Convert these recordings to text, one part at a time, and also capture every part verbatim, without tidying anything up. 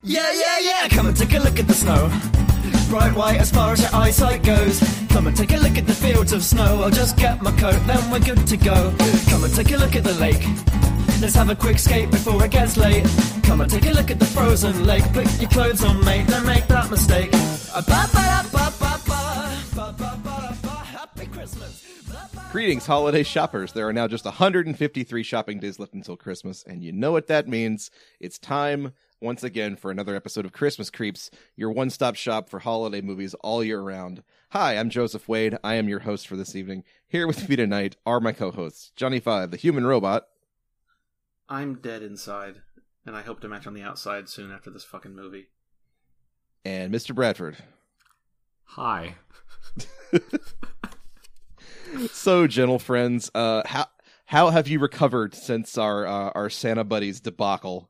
Yeah, yeah, yeah, come and take a look at the snow. Bright white as far as your eyesight goes. Come and take a look at the fields of snow. I'll just get my coat, then we're good to go. Come and take a look at the lake. Let's have a quick skate before it gets late. Come and take a look at the frozen lake. Put your clothes on, mate, don't make that mistake. Happy Christmas. Greetings, holiday shoppers. There are now just one hundred fifty-three shopping days left until Christmas, and you know what that means. It's time, once again, for another episode of Christmas Creeps, your one-stop shop for holiday movies all year round. Hi, I'm Joseph Wade. I am your host for this evening. Here with me tonight are my co-hosts, Johnny Five, the human robot. I'm dead inside, and I hope to match on the outside soon after this fucking movie. And Mister Bradford. Hi. So, gentle friends, uh, how how have you recovered since our uh, our Santa buddies debacle?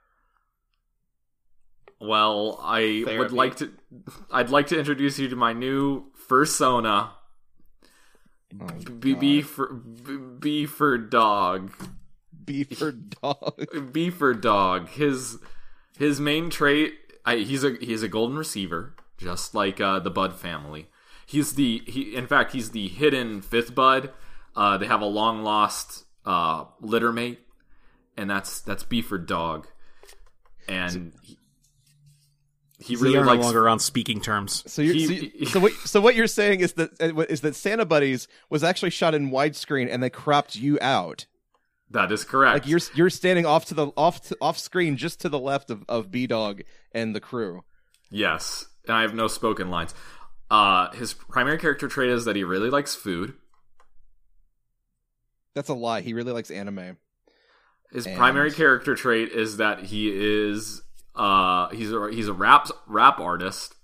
Well, I Therapy. would like to. I'd like to introduce you to my new fursona. Oh, B, B for B, B for dog. B for dog. B for dog. His his main trait. I, he's a he's a golden receiver, just like uh, the Bud family. He's the he. In fact, he's the hidden fifth Bud. Uh, they have a long lost uh, litter mate, and that's that's B for dog. And he, he really they are likes. no longer on speaking terms. So, you're, He- so, you- so what? So what you're saying is that is that Santa Buddies was actually shot in widescreen, and they cropped you out. That is correct. Like you're you're standing off to the off to, off screen, just to the left of, of B Dog and the crew. Yes, and I have no spoken lines. Uh, his primary character trait is that he really likes food. That's a lie. He really likes anime. His And- primary character trait is that he is uh he's a he's a rap rap artist.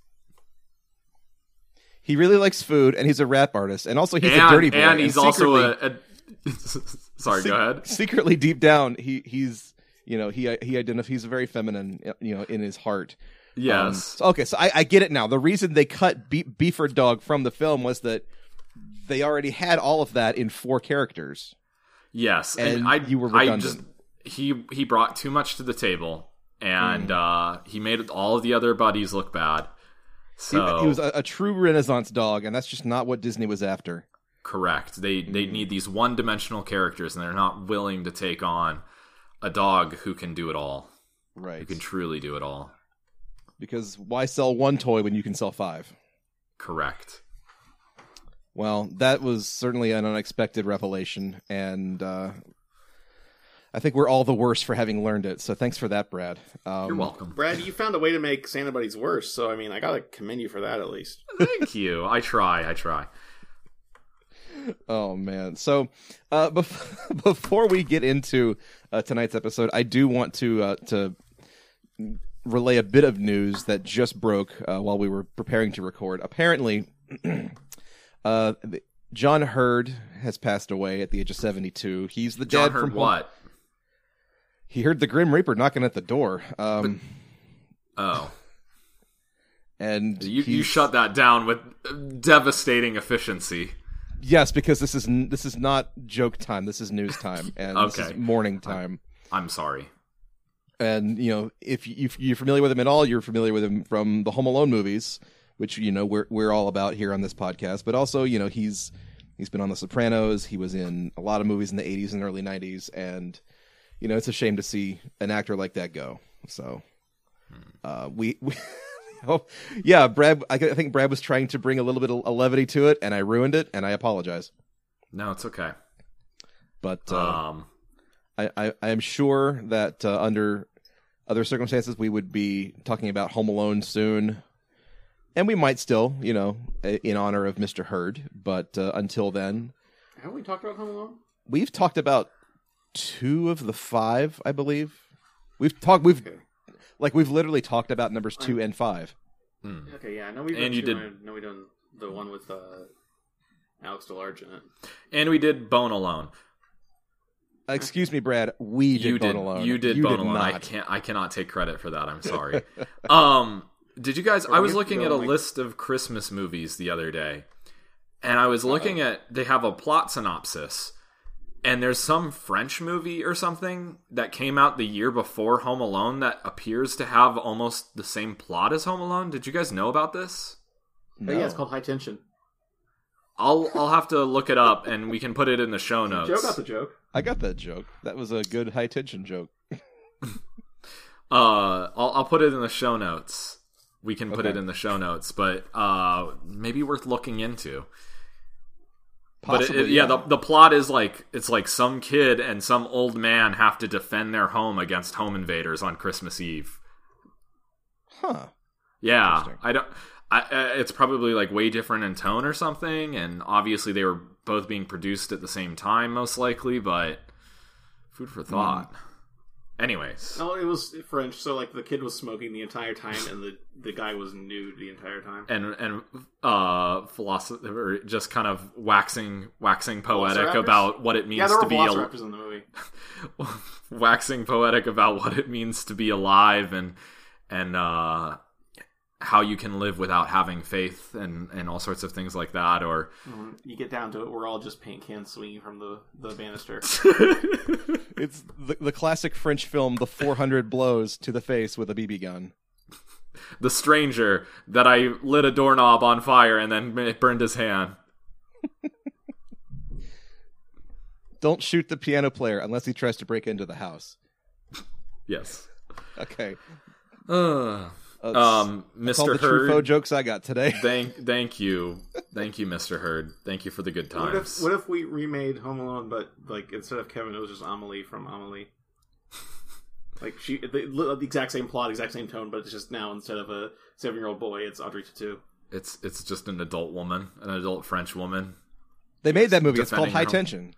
He really likes food, and he's a rap artist, and also he's and, a dirty boy. and he's also secretly- a, a sorry, go ahead. Secretly, deep down, he he's you know he he identifies he's very feminine, you know, in his heart. Um, Yes. so- okay, so I, I get it now. The reason they cut Be- Beeford Dog from the film was that they already had all of that in four characters. Yes, And and, I you were I redundant. just he he brought too much to the table, and Mm. uh, he made all of the other buddies look bad. He, So he was a, a true Renaissance dog, and that's just not what Disney was after. correct. They they Mm. need these one dimensional characters, and they're not willing to take on a dog who can do it all, Right. who can truly do it all. Because why sell one toy when you can sell five? Correct. Well, that was certainly an unexpected revelation, and uh, I think we're all the worse for having learned it. So thanks for that, Brad. Um, You're welcome. Brad, you found a way to make Santa Buddies worse, so I mean, I gotta commend you for that at least. Thank you. I try. I try. Oh man! So uh, bef- before we get into uh, tonight's episode, I do want to uh, to relay a bit of news that just broke uh, while we were preparing to record. Apparently, uh, John Hurd has passed away at the age of seventy-two. He's the John dad heard from Home- what? He heard the Grim Reaper knocking at the door. Um, Oh, and you you he's- shut that down with devastating efficiency. Yes, because this is n- this is not joke time. This is news time, and this Okay. is morning time. I'm sorry. And you know, if, you, if you're familiar with him at all, you're familiar with him from the Home Alone movies, which you know we're we're all about here on this podcast. But also, you know, he's he's been on The Sopranos. He was in a lot of movies in the eighties and early nineties, and you know, it's a shame to see an actor like that go. So, uh, we. we Oh, yeah, Brad. I, I think Brad was trying to bring a little bit of levity to it, and I ruined it, and I apologize. No, it's okay. But uh, Um, I, I, I am sure that uh, under other circumstances, we would be talking about Home Alone soon, and we might still, you know, in honor of Mister Hurd. But uh, until then, Have we talked about Home Alone? we've talked about two of the five, I believe. We've talked. We've Okay. like we've literally talked about numbers two and five. Okay, yeah, I know we've And done you two, did- I know we done the one with uh, Alex DeLarge in it. and we did Bone Alone. Uh, excuse me, Brad. We did you Bone did. Alone. You did Bone Alone. I not. can't. I cannot take credit for that. I'm sorry. um, did you guys? I was we have to looking go at a like- list of Christmas movies the other day, and I was looking at. They have a plot synopsis, and there's some French movie or something that came out the year before Home Alone that appears to have almost the same plot as Home Alone. Did you guys know about this? No. Yeah, it's called High Tension. I'll I'll have to look it up, and we can put it in the show notes. Joe got the joke. I got that joke. That was a good high tension joke. uh, I'll I'll put it in the show notes. We can put Okay. it in the show notes, but uh, maybe worth looking into. Possibly, but it, it, yeah, the the plot is like it's like some kid and some old man have to defend their home against home invaders on Christmas Eve. Huh. Yeah, Interesting. I don't. I, uh, it's probably like way different in tone or something, and obviously they were both being produced at the same time, most likely. But food for thought. Mm. Anyways, no, it was French, so like the kid was smoking the entire time, and the, the guy was nude the entire time, and and uh, philosophy, or just kind of waxing waxing poetic about what it means yeah, there to were be al- velociraptors in the movie. waxing poetic about what it means to be alive, and and uh, how you can live without having faith, and, and all sorts of things like that. Or mm-hmm. You get down to it, we're all just paint cans swinging from the, the banister. It's the, the classic French film, The four hundred Blows to the Face with a B B gun. The stranger that I lit a doorknob on fire and then it burned his hand. Don't shoot the piano player unless he tries to break into the house. Yes. Okay. Uh, That's, um, that's all Mister the Hurd. Truffaut jokes I got today. Thank, thank you, thank you, Mister Hurd. Thank you for the good times. What if, what if we remade Home Alone, but like instead of Kevin, it was just Amelie from Amelie? Like she, the, the exact same plot, exact same tone, but it's just now instead of a seven-year-old boy, it's Audrey Tautou. It's it's just an adult woman, an adult French woman. They made that movie. It's called Defending High her- Tension.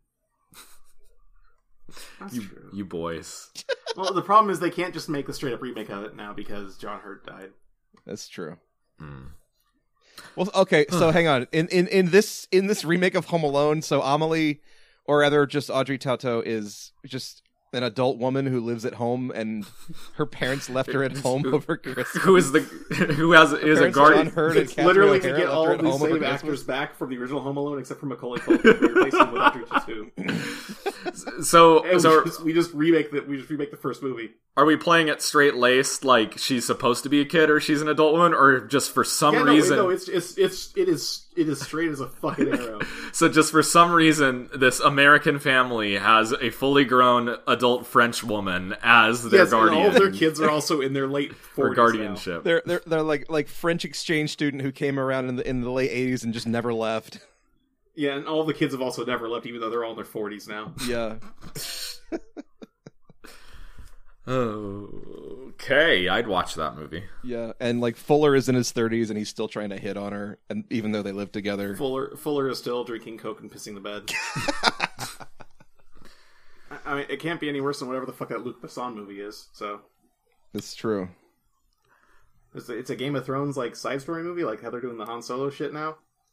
That's You, true. you boys. Well, the problem is they can't just make a straight-up remake of it now because John Hurt died. That's true. Mm. Well, okay, so hang on. In, in in this in this remake of Home Alone, so Amelie, or rather just Audrey Tautou, is just an adult woman who lives at home, and her parents left her at home over Christmas. Who is the who has is a parents, guardian? John Hurt and It's Catherine literally to O'Hara, get left all her of at the home over same Christmas. actors back from the original Home Alone, except for Macaulay Culkin. We replace him with Audrey Tautou. So And so we, just, we just remake the we just remake the first movie. are we playing it straight laced, like she's supposed to be a kid or she's an adult woman, or just for some Yeah, no, reason? no, it's it's it's it is it is straight as a fucking arrow. So just for some reason, this American family has a fully grown adult French woman as their yes, guardian and all of their kids are also in their late for forties guardianship. They're they're they're like like French exchange student who came around in the in the late eighties and just never left. Now. Yeah, and all the kids have also never left, even though they're all in their forties now. Yeah. Okay, I'd watch that movie. Yeah, and like Fuller is in his thirties and he's still trying to hit on her, and even though they live together. Fuller Fuller is still drinking Coke and pissing the bed. I- I mean, it can't be any worse than whatever the fuck that Luc Besson movie is. So It's true. it's a, it's a Game of Thrones like side story movie, like how they're doing the Han Solo shit now.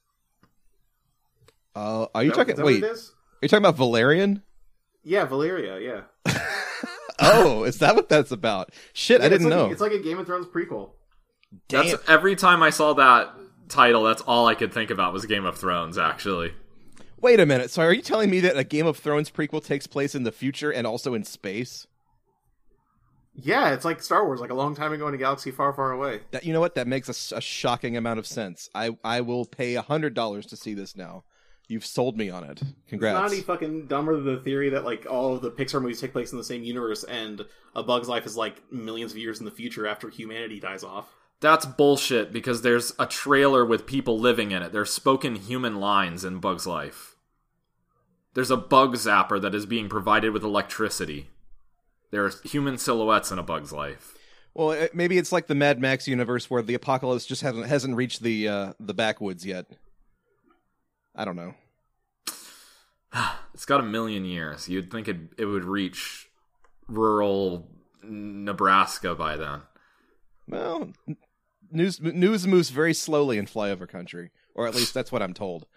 Uh, are you Is that- talking? is that Wait, what are it is? you talking about Valerian? Yeah, Valeria. Yeah, Oh, is that what that's about? Shit, Yeah, I didn't it's like know. A, it's like a Game of Thrones prequel. Damn. That's every time I saw that title, that's all I could think about was Game of Thrones. Actually, Wait a minute. So, are you telling me that a Game of Thrones prequel takes place in the future and also in space? Yeah, it's like Star Wars, like a long time ago in a galaxy far, far away. That you know what? That makes a s- a, shocking amount of sense. I I will pay a hundred dollars to see this now. You've sold me on it. Congrats. It's not any fucking dumber than the theory that like all of the Pixar movies take place in the same universe, and A Bug's Life is like millions of years in the future after humanity dies off. that's bullshit because there's a trailer with people living in it. There's spoken human lines in Bug's Life. There's a bug zapper that is being provided with electricity. There are human silhouettes in A Bug's Life. Well, it, maybe it's like the Mad Max universe where the apocalypse just hasn't hasn't reached the uh, the backwoods yet. I don't know. It's got a million years. You'd think it it would reach rural Nebraska by then. Well, n- news news moves very slowly in flyover country, or at least that's what I'm told.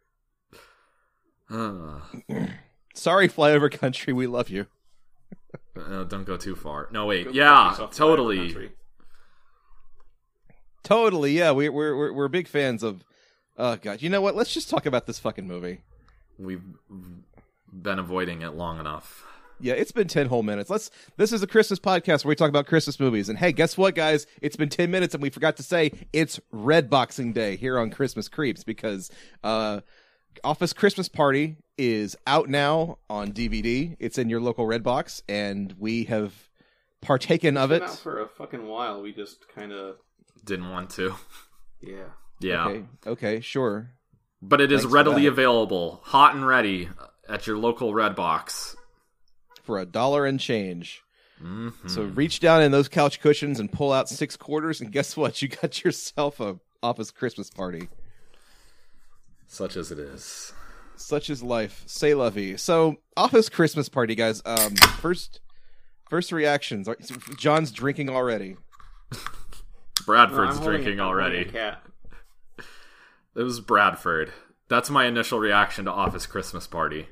Uh, Sorry, flyover country, we love you. uh, don't go too far. No, wait. Go Yeah, fuck yourself, totally. country. Totally, yeah. We, we're we're we're big fans of. Oh god, you know what? Let's just talk about this fucking movie. We've been avoiding it long enough. Yeah, it's been ten whole minutes. Let's. This is a Christmas podcast where we talk about Christmas movies. And hey, guess what, guys? It's been ten minutes, and we forgot to say it's Red Boxing Day here on Christmas Creeps because uh, Office Christmas Party is out now on D V D. It's in your local Redbox, and we have partaken of It's it. been out for a fucking while. We just kind of Didn't want to. yeah. Yeah. Okay, okay, sure. But it is Thanks for readily that. available, hot and ready, at your local Redbox. For a dollar and change. Mm-hmm. So reach down in those couch cushions and pull out six quarters, and guess what? You got yourself a Office Christmas Party. Such as it is. Such is life. Say lovey. So, Office Christmas Party, guys. Um, first, first reactions. John's drinking already. Bradford's No, I'm holding drinking a- I'm holding already. a cat. It was Bradford. That's my initial reaction to Office Christmas Party.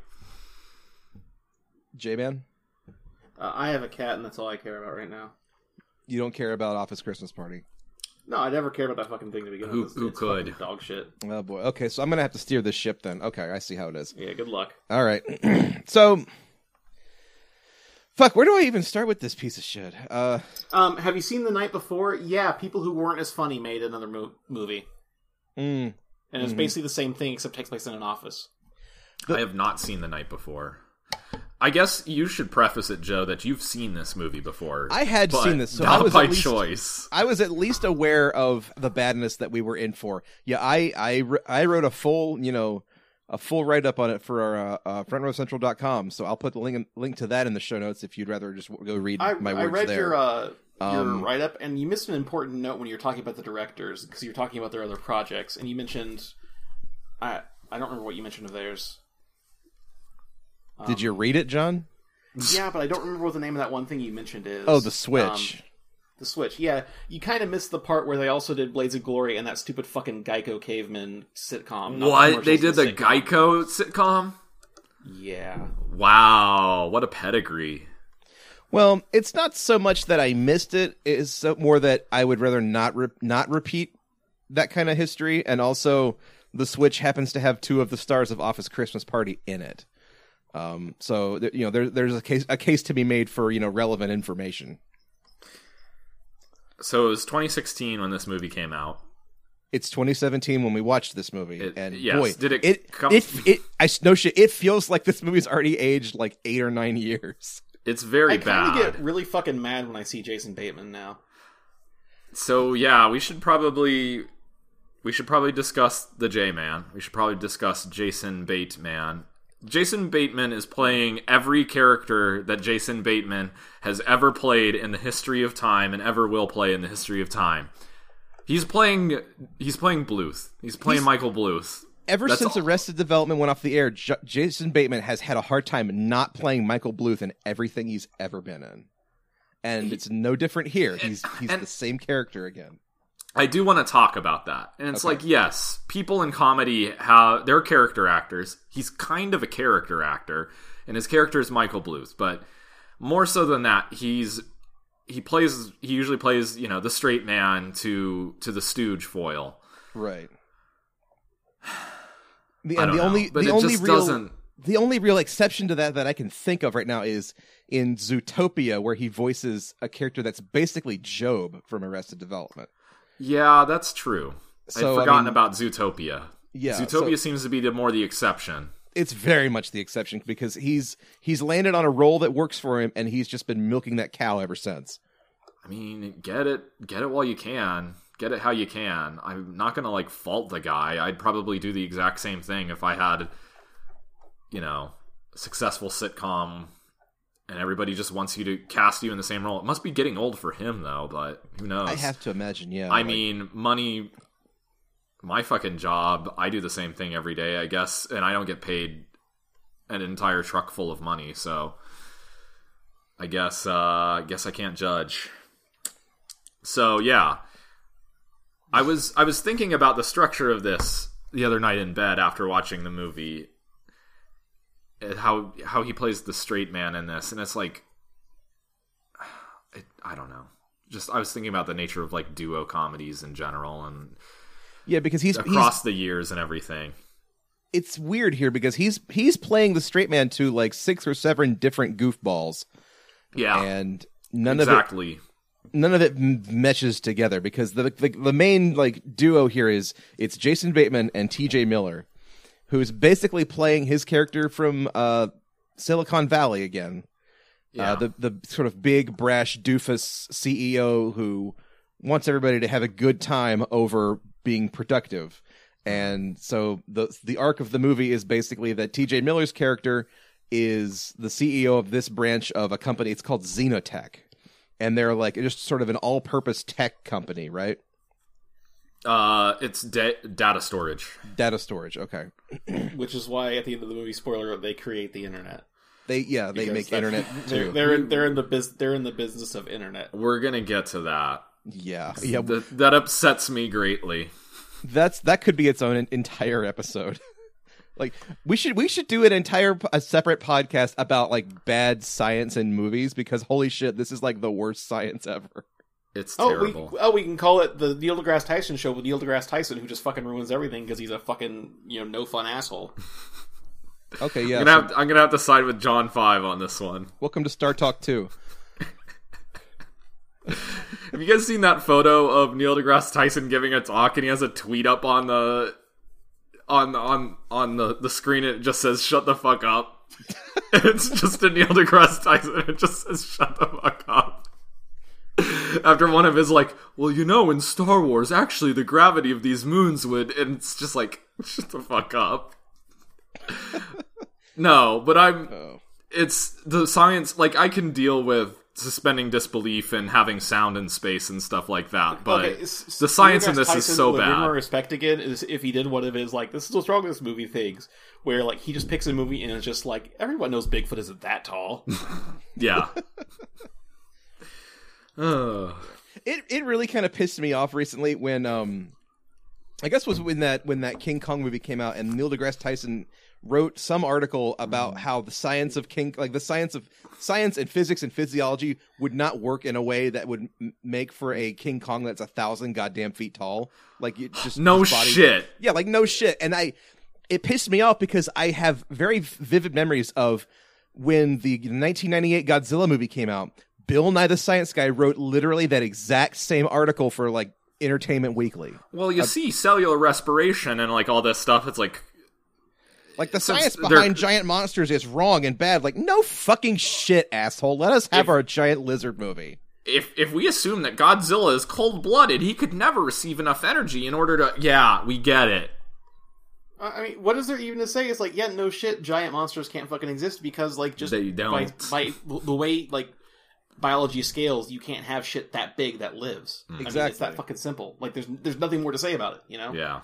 J-Man, Uh, I have a cat, and that's all I care about right now. you don't care about Office Christmas Party. No, I never cared about that fucking thing to begin Who- with. It's, who it's could? fucking dog shit. Oh boy. Okay, so I'm gonna have to steer this ship then. Okay, I see how it is. Yeah, good luck. All right. So, fuck. Where do I even start with this piece of shit? Uh, Um, have you seen The Night Before? Yeah, people who weren't as funny made another mo- movie. mm, And it's Mhm. basically the same thing, except takes place in an office. The- I have not seen The Night Before. I guess you should preface it, Joe, that you've seen this movie before. I had but seen this, so not I was by at least- choice. I was at least aware of the badness that we were in for. Yeah, I I, I wrote a full, you know, a full write up on it for our uh, uh, front row central dot com. So I'll put the link link to that in the show notes if you'd rather just go read I, my I words read there. your uh, your Um, write up, and you missed an important note when you were talking about the directors, because you were talking about their other projects, and you mentioned, I I don't remember what you mentioned of theirs. Did you read it, John? Yeah, but I don't remember what the name of that one thing you mentioned is. Oh, the Switch. Um, the Switch. Yeah, you kind of missed the part where they also did Blades of Glory and that stupid fucking Geico Caveman sitcom. not the What? They commercials, did the sitcom. Geico sitcom? Yeah. Wow, what a pedigree. Well, it's not so much that I missed it; it's so more that I would rather not re- not repeat that kind of history. And also, the Switch happens to have two of the stars of Office Christmas Party in it. Um, so th- you know, there, there's a case a case to be made for you know relevant information. So it was twenty sixteen when this movie came out. It's twenty seventeen when we watched this movie, It- and yes. boy, Did it it come- it, it I no shit. It feels like this movie's already aged like eight or nine years. It's very I kind bad. of get really fucking mad when I see Jason Bateman now. So yeah, we should probably we should probably discuss the J-Man. We should probably discuss Jason Bateman. Jason Bateman is playing every character that Jason Bateman has ever played in the history of time and ever will play in the history of time. He's playing he's playing Bluth. He's playing He's- Michael Bluth. Ever That's since all- Arrested Development went off the air, J- Jason Bateman has had a hard time not playing Michael Bluth in everything he's ever been in, and He- it's no different here. He's he's and- the same character again. I do want to talk about that. And it's Okay. like, yes, people in comedy have they're character actors. He's kind of a character actor, and his character is Michael Bluth, but more so than that, he's he plays he usually plays, you know, the straight man to to the stooge foil. Right. The, I and don't the know, only but the it only just real doesn't the only real exception to that that I can think of right now is in Zootopia, where he voices a character that's basically Job from Arrested Development. Yeah, that's true. So, I'd I forgotten mean- about Zootopia. Yeah, Zootopia so- seems to be the more the exception. It's very much the exception because he's he's landed on a role that works for him, and he's just been milking that cow ever since. I mean, get it, get it while you can, get it how you can. I'm not gonna like fault the guy. I'd probably do the exact same thing if I had, you know, a successful sitcom, and everybody just wants you to cast you in the same role. It must be getting old for him though, but who knows? I have to imagine, yeah. I like- mean, money. My fucking job. I do the same thing every day, I guess, and I don't get paid an entire truck full of money, so I guess. Uh, I guess I can't judge. So yeah, I was I was thinking about the structure of this the other night in bed after watching the movie, and how how he plays the straight man in this, and it's like, it, I don't know. Just I was thinking about the nature of like duo comedies in general, and yeah, because he's across he's the years and everything. it's weird here because he's he's playing the straight man to like six or seven different goofballs. Yeah, and none exactly. of it none of it m- meshes together because the, the the main like duo here is it's Jason Bateman and T J Miller, who's basically playing his character from uh, Silicon Valley again. Yeah. Uh, the the sort of big brash doofus C E O who wants everybody to have a good time over being productive. And so the the arc of the movie is basically that T J Miller's character is the C E O of this branch of a company. It's called Xenotech. And they're like just sort of an all-purpose tech company, right? Uh, it's da- data storage. Data storage, okay. Which is why at the end of the movie, spoiler, they create the internet. They yeah, they Because make that's- internet They're too. they're in, they're in the biz, they're in the business of internet. We're gonna get to that. Yeah, yeah. That, that upsets me greatly. That's that could be its own entire episode. Like we should we should do an entire a separate podcast about like bad science in movies because holy shit, this is like the worst science ever. It's Oh, terrible. we oh we can call it the Neil deGrasse Tyson show with Neil deGrasse Tyson, who just fucking ruins everything because he's a fucking you know no fun asshole. Okay, yeah. I'm, gonna so have, I'm gonna have to side with John Five on this one. welcome to Star Talk two. Have you guys seen that photo of Neil deGrasse Tyson giving a talk, and he has a tweet up on the on on on the, the screen? And it just says "Shut the fuck up." It's just a Neil deGrasse Tyson. It just says "Shut the fuck up." After one of his like, well, you know, in Star Wars, actually, the gravity of these moons would, and it's just like, shut the fuck up. No, but I'm. Oh. It's the science. Like I can deal with suspending disbelief and having sound in space and stuff like that, but Okay, s- the science in Neil deGrasse this is Tyson so would win bad. more respect again is if he did one of his like this is what's wrong with this movie things, where like he just picks a movie and it's just like everyone knows Bigfoot isn't that tall. Yeah. Ugh. It it really kind of pissed me off recently when um I guess was when that when that King Kong movie came out and Neil deGrasse Tyson wrote some article about how the science of King like the science of science and physics and physiology would not work in a way that would m- make for a King Kong that's a thousand goddamn feet tall. Like it just No his body- shit. Yeah, like no shit. And I it pissed me off because I have very vivid memories of when the nineteen ninety-eight Godzilla movie came out. Bill Nye the Science Guy wrote literally that exact same article for like Entertainment Weekly. Well, you see cellular respiration and like all this stuff. It's like Like the So science they're- behind giant monsters is wrong and bad. Like no fucking shit, asshole. Let us have If- our giant lizard movie. if if we assume that Godzilla is cold blooded, he could never receive enough energy in order to. Yeah, we get it. I mean, what is there even to say? It's like, yeah, no shit, giant monsters can't fucking exist because, like, just They by, don't. by the way, like, biology scales, you can't have shit that big that lives. I mean, it's Exactly. that fucking simple. Like, there's there's nothing more to say about it, you know? Yeah.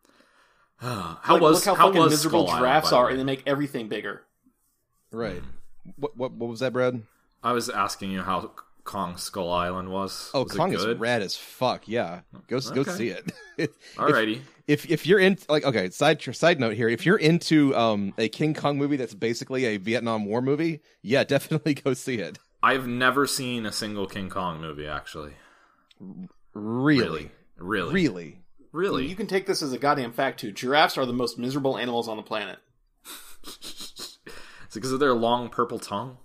how Like, was look how, how fucking was miserable Skull giraffes Island, by are, the and way? they make everything bigger. Right. What what what was that, Brad? I was asking you how Kong Skull Island was. Oh, was it Kong is good? rad as fuck. Yeah, go go Okay. see it. If- Alrighty. If if you're in like okay, side side note here, if you're into um a King Kong movie that's basically a Vietnam War movie, yeah, definitely go see it. I've never seen a single King Kong movie, actually. Really, Really? really. Really? You can take this as a goddamn fact, too. Giraffes are the most miserable animals on the planet. Is it because of their long purple tongue?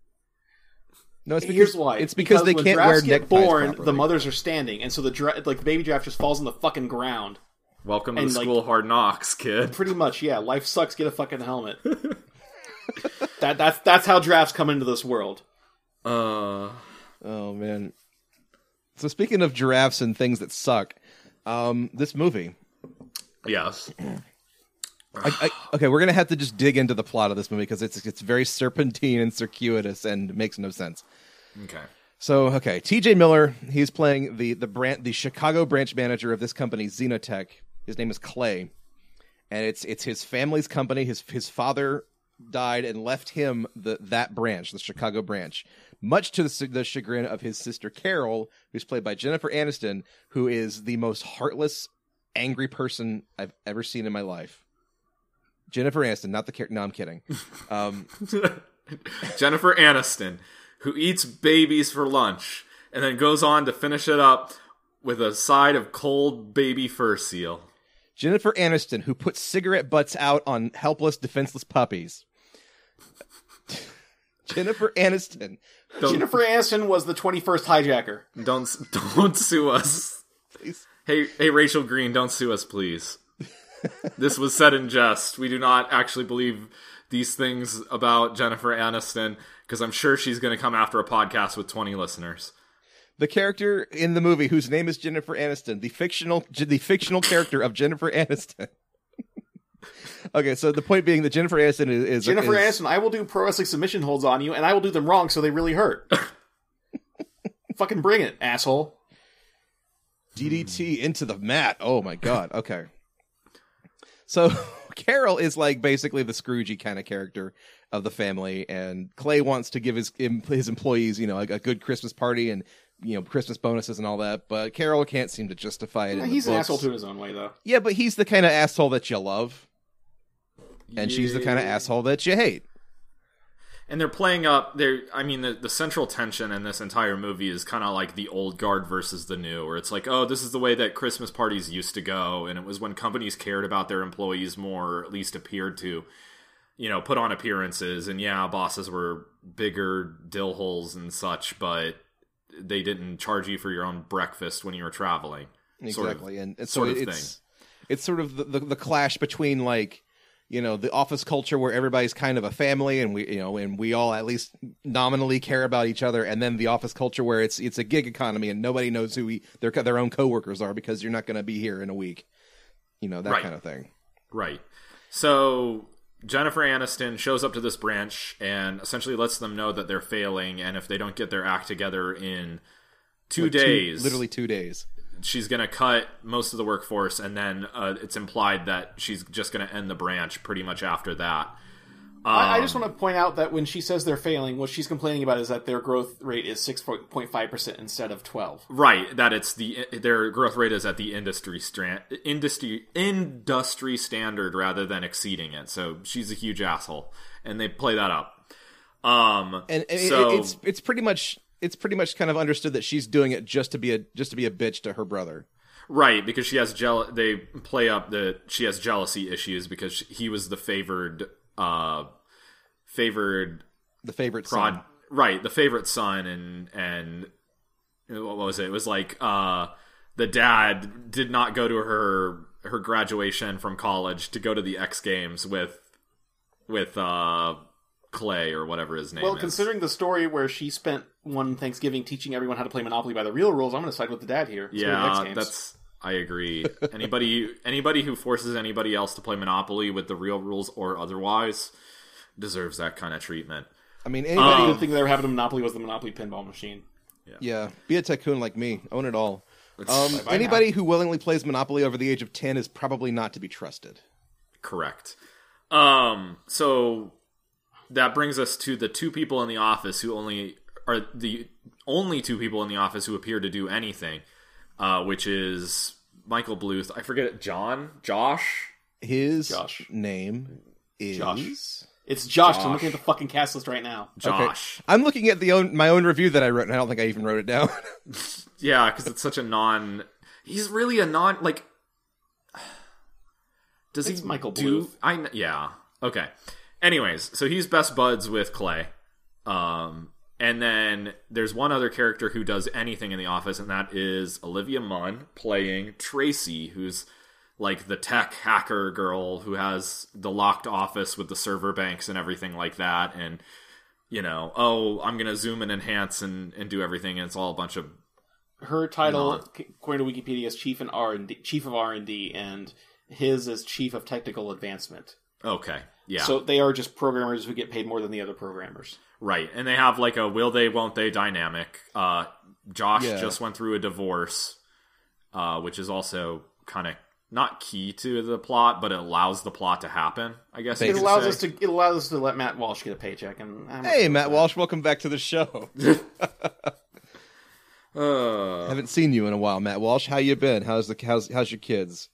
No, it's because Here's why. it's because, they when can't giraffes wear get neckties born, properly. the mothers are standing, and so the gira- like the baby giraffe just falls on the fucking ground. Welcome to And, the like- school of hard knocks, kid. Pretty much, yeah. Life sucks. Get a fucking helmet. that that's that's how giraffes come into this world. Uh, Oh man. So speaking of giraffes and things that suck, um, this movie. yes. I, I, okay, we're gonna have to just dig into the plot of this movie because it's it's very serpentine and circuitous and makes no sense. Okay. So, okay, T J Miller, he's playing the the brand, the Chicago branch manager of this company, Xenotech. His name is Clay, and it's it's his family's company. His his father died and left him the that branch, the Chicago branch, much to the, the chagrin of his sister Carol, who's played by Jennifer Aniston, who is the most heartless, angry person I've ever seen in my life. Jennifer Aniston, not the character. No, I'm kidding. Um, Jennifer Aniston, who eats babies for lunch and then goes on to finish it up with a side of cold baby fur seal. Jennifer Aniston, who puts cigarette butts out on helpless, defenseless puppies. Jennifer Aniston. Don't, Jennifer Aniston was the twenty-first hijacker. Don't don't sue us. Please. Hey, hey, Rachel Green, don't sue us, please. This was said in jest. We do not actually believe these things about Jennifer Aniston, because I'm sure she's going to come after a podcast with twenty listeners. The character in the movie whose name is Jennifer Aniston, the fictional the fictional character of Jennifer Aniston. Okay, so the point being that Jennifer Aniston is... is Jennifer is, Aniston, I will do pro wrestling submission holds on you, and I will do them wrong so they really hurt. Fucking bring it, asshole. D D T into the mat. Oh my god. Okay. So Carol is like basically the Scroogey kind of character of the family, and Clay wants to give his his employees, you know, a, a good Christmas party and, you know, Christmas bonuses and all that, but Carol can't seem to justify it. Yeah, in he's the an books. asshole to his own way, though. Yeah, but he's the kind of asshole that you love, and she's the kind of asshole that you hate. And they're playing up, they're, I mean, the, the central tension in this entire movie is kind of like the old guard versus the new, where it's like, oh, this is the way that Christmas parties used to go, and it was when companies cared about their employees more, or at least appeared to, you know, put on appearances, and yeah, bosses were bigger dill holes and such, but they didn't charge you for your own breakfast when you were traveling. Exactly, sort of, and, and so sort of it's, thing. It's sort of the, the, the clash between, like, you know, the office culture where everybody's kind of a family, and we, you know, and we all at least nominally care about each other, and then the office culture where it's it's a gig economy and nobody knows who we, their their own coworkers are because you're not going to be here in a week, you know, that Right. kind of thing. Right. So Jennifer Aniston shows up to this branch and essentially lets them know that they're failing, and if they don't get their act together in two Like days, literally two days. she's going to cut most of the workforce, and then uh, it's implied that she's just going to end the branch pretty much after that. Um, I, I just want to point out that when she says they're failing, what she's complaining about is that their growth rate is six point five percent instead of twelve. Right, that it's the their growth rate is at the industry strand, industry industry standard rather than exceeding it. So she's a huge asshole, and they play that up. Um, And, and so, it, it's it's pretty much it's pretty much kind of understood that she's doing it just to be a just to be a bitch to her brother. right, because she has jeal- they play up that she has jealousy issues because she, he was the favored uh favored The favorite prod son. right, the favorite son, and and what was it? It was like uh the dad did not go to her her graduation from college to go to the X Games with with uh Clay or whatever his name Well, is. considering the story where she spent one Thanksgiving teaching everyone how to play Monopoly by the real rules, I'm going to side with the dad here. Let's go to the X Yeah, Games. that's I agree. anybody anybody who forces anybody else to play Monopoly with the real rules or otherwise deserves that kind of treatment. I mean, The anybody. only thing that ever happened to Monopoly was the Monopoly pinball machine. Yeah, be a tycoon like me. Own it all. Um, Bye-bye anybody who willingly plays Monopoly over the age of ten is probably not to be trusted. Correct. Um, so that brings us to the two people in the office who only are the only two people in the office who appear to do anything, uh, which is Michael Bluth. I forget it. John, Josh. His Josh. name is Josh. It's Josh. Josh. I'm looking at the fucking cast list right now. Josh. I'm looking at the own my own review that I wrote, and I don't think I even wrote it down. Yeah, because it's such a non. He's really a non like. Does It's he Michael do? Bluth. I kn- yeah. Okay. Anyways, so he's best buds with Clay, um, and then there's one other character who does anything in the office, and that is Olivia Munn playing Tracy, who's like the tech hacker girl who has the locked office with the server banks and everything like that, and you know, oh, I'm gonna zoom and enhance and, and do everything, and it's all a bunch of Her title, Non. according to Wikipedia, is chief and R and D, chief of R and D, and his is chief of technical advancement. okay, yeah. So they are just programmers who get paid more than the other programmers. Right, and they have like a will they, won't they dynamic. Uh, Josh Yeah. just went through a divorce, uh, which is also kind of not key to the plot, but it allows the plot to happen, I guess you It could allows say. us to it allows us to let Matt Walsh get a paycheck. And I'm Hey, Matt Walsh, welcome back to the show. Uh, Haven't seen you in a while, Matt Walsh. How you been? How's the how's how's your kids?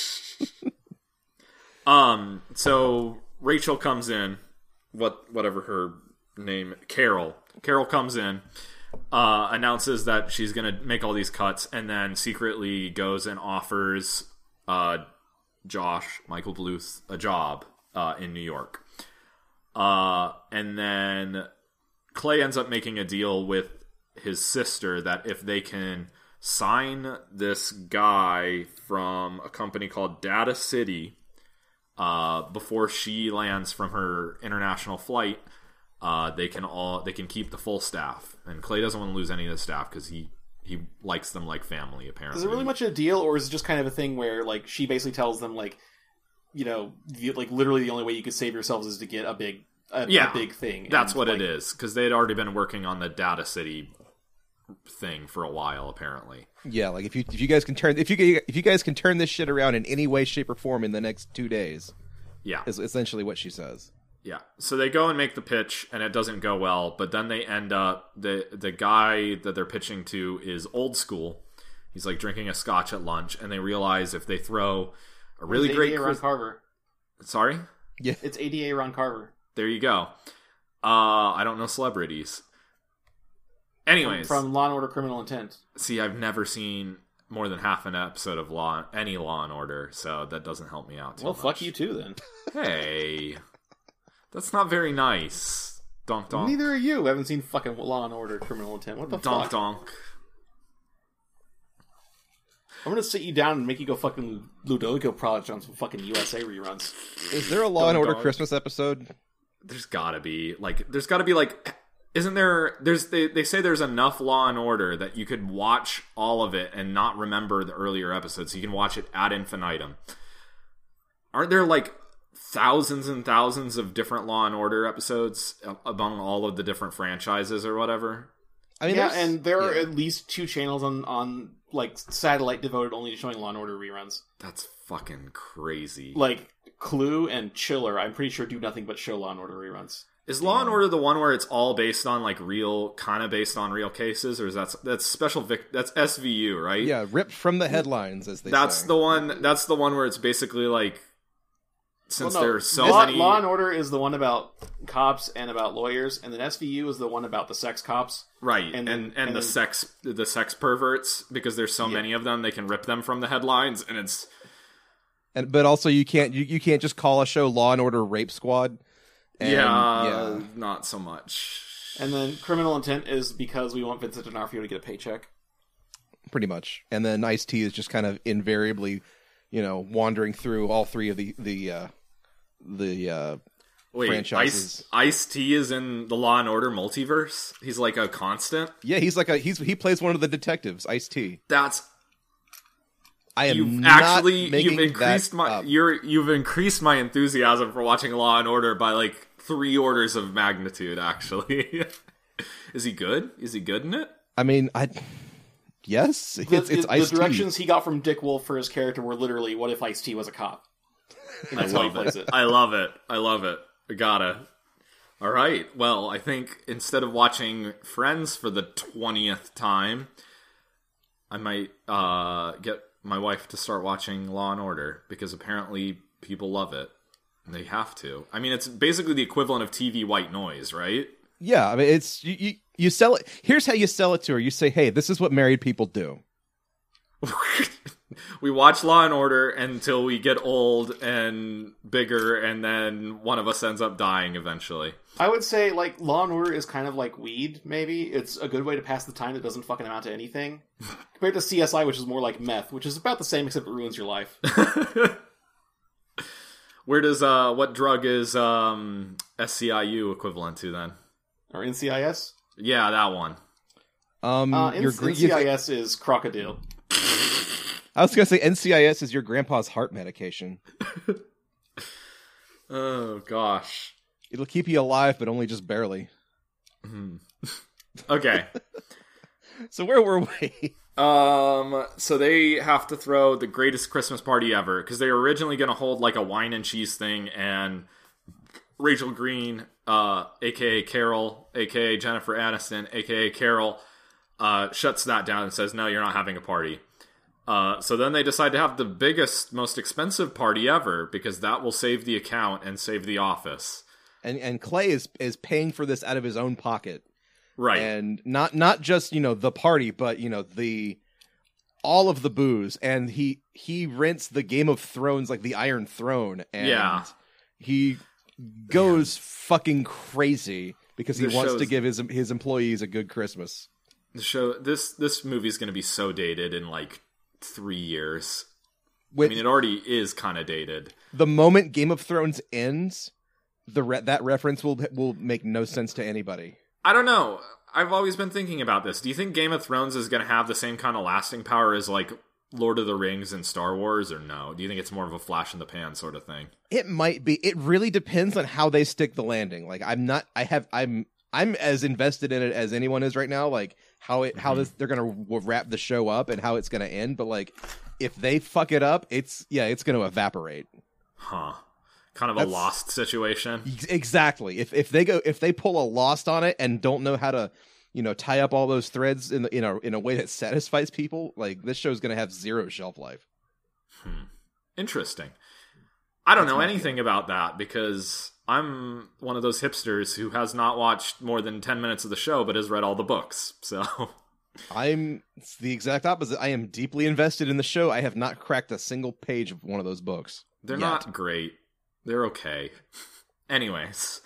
um, so Rachel comes in, what whatever her name, Carol. Carol comes in, uh, announces that she's going to make all these cuts, and then secretly goes and offers uh, Josh, Michael Bluth, a job uh, in New York. Uh, and then Clay ends up making a deal with his sister that if they can sign this guy from a company called Data City uh, before she lands from her international flight, uh, they can all they can keep the full staff. And Clay doesn't want to lose any of the staff because he he likes them like family. Apparently, is it really much a deal, or is it just kind of a thing where like she basically tells them like, you know, the, like literally the only way you could save yourselves is to get a big a, yeah, a big thing. That's and, what like, it is, because they had already been working on the Data City thing for a while, apparently. Yeah, like if you if you guys can turn if you if you guys can turn this shit around in any way, shape, or form in the next two days, yeah, is essentially what she says. Yeah, so they go and make the pitch, and it doesn't go well. But then they end up the the guy that they're pitching to is old school. He's like drinking a scotch at lunch, and they realize if they throw a really it's great A D A Ron Carver. Sorry, Yeah, it's A D A Ron Carver. There you go. Uh, I don't know celebrities. Anyways, from, from Law and Order: Criminal Intent. See, I've never seen more than half an episode of Law any Law and Order, so that doesn't help me out too well, much. Well, fuck you too, then. Hey. That's not very nice. Donk donk. Neither are you. I haven't seen fucking Law and Order: Criminal Intent. What the donk, fuck? Donk donk. I'm gonna sit you down and make you go fucking Ludovico Project on some fucking U S A reruns. Is there a Law Donk and Order donk. Christmas episode? There's gotta be. Like, there's gotta be, like... Isn't there... There's they, they say there's enough Law and Order that you could watch all of it and not remember the earlier episodes. So you can watch it ad infinitum. Aren't there, like... thousands and thousands of different Law and Order episodes among all of the different franchises or whatever? I mean, yeah, there's- and there are yeah. at least two channels on, on like satellite devoted only to showing Law and Order reruns. That's fucking crazy. Like Clue and Chiller, I'm pretty sure do nothing but show Law and Order reruns. Is Law and Order the one where it's all based on like real, kind of based on real cases, or is that that's special? Vic, that's S V U, right? Yeah, ripped from the headlines, as they That's say. the one. That's the one where it's basically like. Since Well, no, there's so Law, many... Law and Order is the one about cops and about lawyers, and then S V U is the one about the sex cops. Right, and and then- and, and the then- sex the sex perverts, because there's so Yeah. many of them, they can rip them from the headlines, and it's And but also you can't you, you can't just call a show Law and Order Rape Squad. And, yeah, yeah. not so much. And then Criminal Intent is because we want Vincent D'Onofrio to get a paycheck. Pretty much. And then Ice-T is just kind of invariably, you know, wandering through all three of the the uh, the uh, Wait, franchises. Ice Ice T is in the Law and Order multiverse. He's like a constant. Yeah, he's like a he's he plays one of the detectives, Ice-T. That's I am you've not actually making you've increased that my up. you're you've increased my enthusiasm for watching Law and Order by like three orders of magnitude. Actually, is he good? Is he good in it? I mean, I yes, The, it's it's the, Ice-T. the directions he got from Dick Wolf for his character were literally, what if Ice-T was a cop? And that's how he love plays it. it. I love it. I love it. I gotta. All right. Well, I think instead of watching Friends for the twentieth time, I might uh, get my wife to start watching Law and Order, because apparently people love it. And they have to. I mean, it's basically the equivalent of T V white noise, right? Yeah, I mean, it's you, you. You sell it. Here's how you sell it to her. You say, "Hey, this is what married people do." We watch Law and Order until we get old and bigger, and then one of us ends up dying eventually. I would say, like, Law and Order is kind of like weed, maybe. It's a good way to pass the time that doesn't fucking amount to anything. Compared to C S I, which is more like meth, which is about the same except it ruins your life. Where does uh what drug is um S C I U equivalent to then? Or N C I S? Yeah, that one. Um, Uh, your N- gr- you- NCIS is crocodile. I was gonna say N C I S is your grandpa's heart medication. Oh gosh. It'll keep you alive, but only just barely. Okay. So where were we? Um so they have to throw the greatest Christmas party ever, because they were originally going to hold like a wine and cheese thing, and Rachel Green, uh aka Carol, aka Jennifer Aniston, aka Carol, uh shuts that down and says, "No, you're not having a party." Uh, so then they decide to have the biggest, most expensive party ever, because that will save the account and save the office. And and Clay is is paying for this out of his own pocket, Right. and not not just you know the party, but you know the all of the booze, and he he rents the Game of Thrones, like the Iron Throne, and Yeah. he goes fucking crazy because he This wants shows- to give his his employees a good Christmas. The show this this movie is going to be so dated in like three years. With, I mean, it already is kind of dated. the moment Game of Thrones ends, the re- that reference will will make no sense to anybody. I don't know. I've always been thinking about this. Do you think Game of Thrones is going to have the same kind of lasting power as like Lord of the Rings and Star Wars, or no? Do you think it's more of a flash in the pan sort of thing? It might be. It really depends on how they stick the landing. Like I'm not. I have. I'm. I'm as invested in it as anyone is right now. Like how it. How this. They're gonna w- wrap the show up and how it's gonna end. But like, if they fuck it up, it's yeah. It's gonna evaporate. Huh. Kind of a That's- Lost situation. Ex- Exactly. If if they go if they pull a Lost on it and don't know how to, you know, tie up all those threads in the, in a in a way that satisfies people, like this show's gonna have zero shelf life. Interesting. I don't know anything about that because I'm one of those hipsters who has not watched more than ten minutes of the show but has read all the books. So I'm it's the exact opposite. I am deeply invested in the show. I have not cracked a single page of one of those books. they're yet. not great. They're okay. Anyways.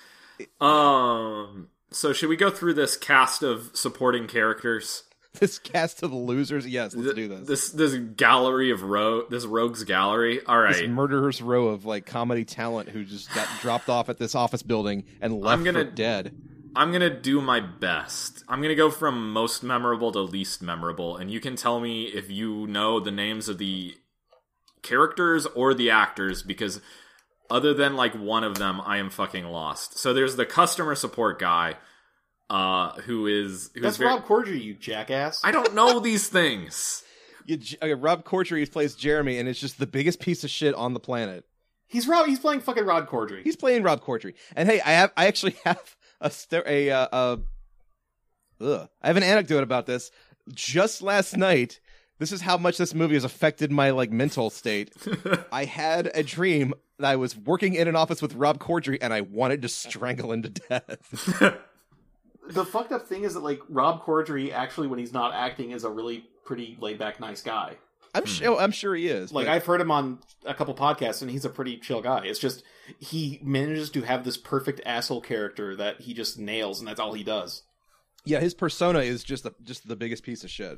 Um so should we go through this cast of supporting characters? This cast of the losers. Yes, let's do this. This this gallery of ro this rogues gallery. All right. This murderer's row of like comedy talent who just got dropped off at this office building and left I'm gonna- for dead. I'm going to do my best. I'm going to go from most memorable to least memorable, and you can tell me if you know the names of the characters or the actors, because other than, like, one of them, I am fucking lost. So there's the customer support guy, uh, who is... Who's That's very, Rob Corddry, you jackass. I don't know these things. You, okay, Rob Corddry plays Jeremy, and it's just the biggest piece of shit on the planet. He's Rob. He's playing fucking Rod Corddry. He's playing Rob Corddry, and hey, I have I actually have a st- a uh, uh, ugh. I have an anecdote about this. Just last night, this is how much this movie has affected my like mental state. I had a dream that I was working in an office with Rob Corddry, and I wanted to strangle him to death. The fucked up thing is that like Rob Corddry actually, when he's not acting, is a really pretty laid back, nice guy. I'm sure. I'm sure he is. Like but- I've heard him on a couple podcasts, and he's a pretty chill guy. It's just he manages to have this perfect asshole character that he just nails, and that's all he does. yeah, his persona is just the just the biggest piece of shit.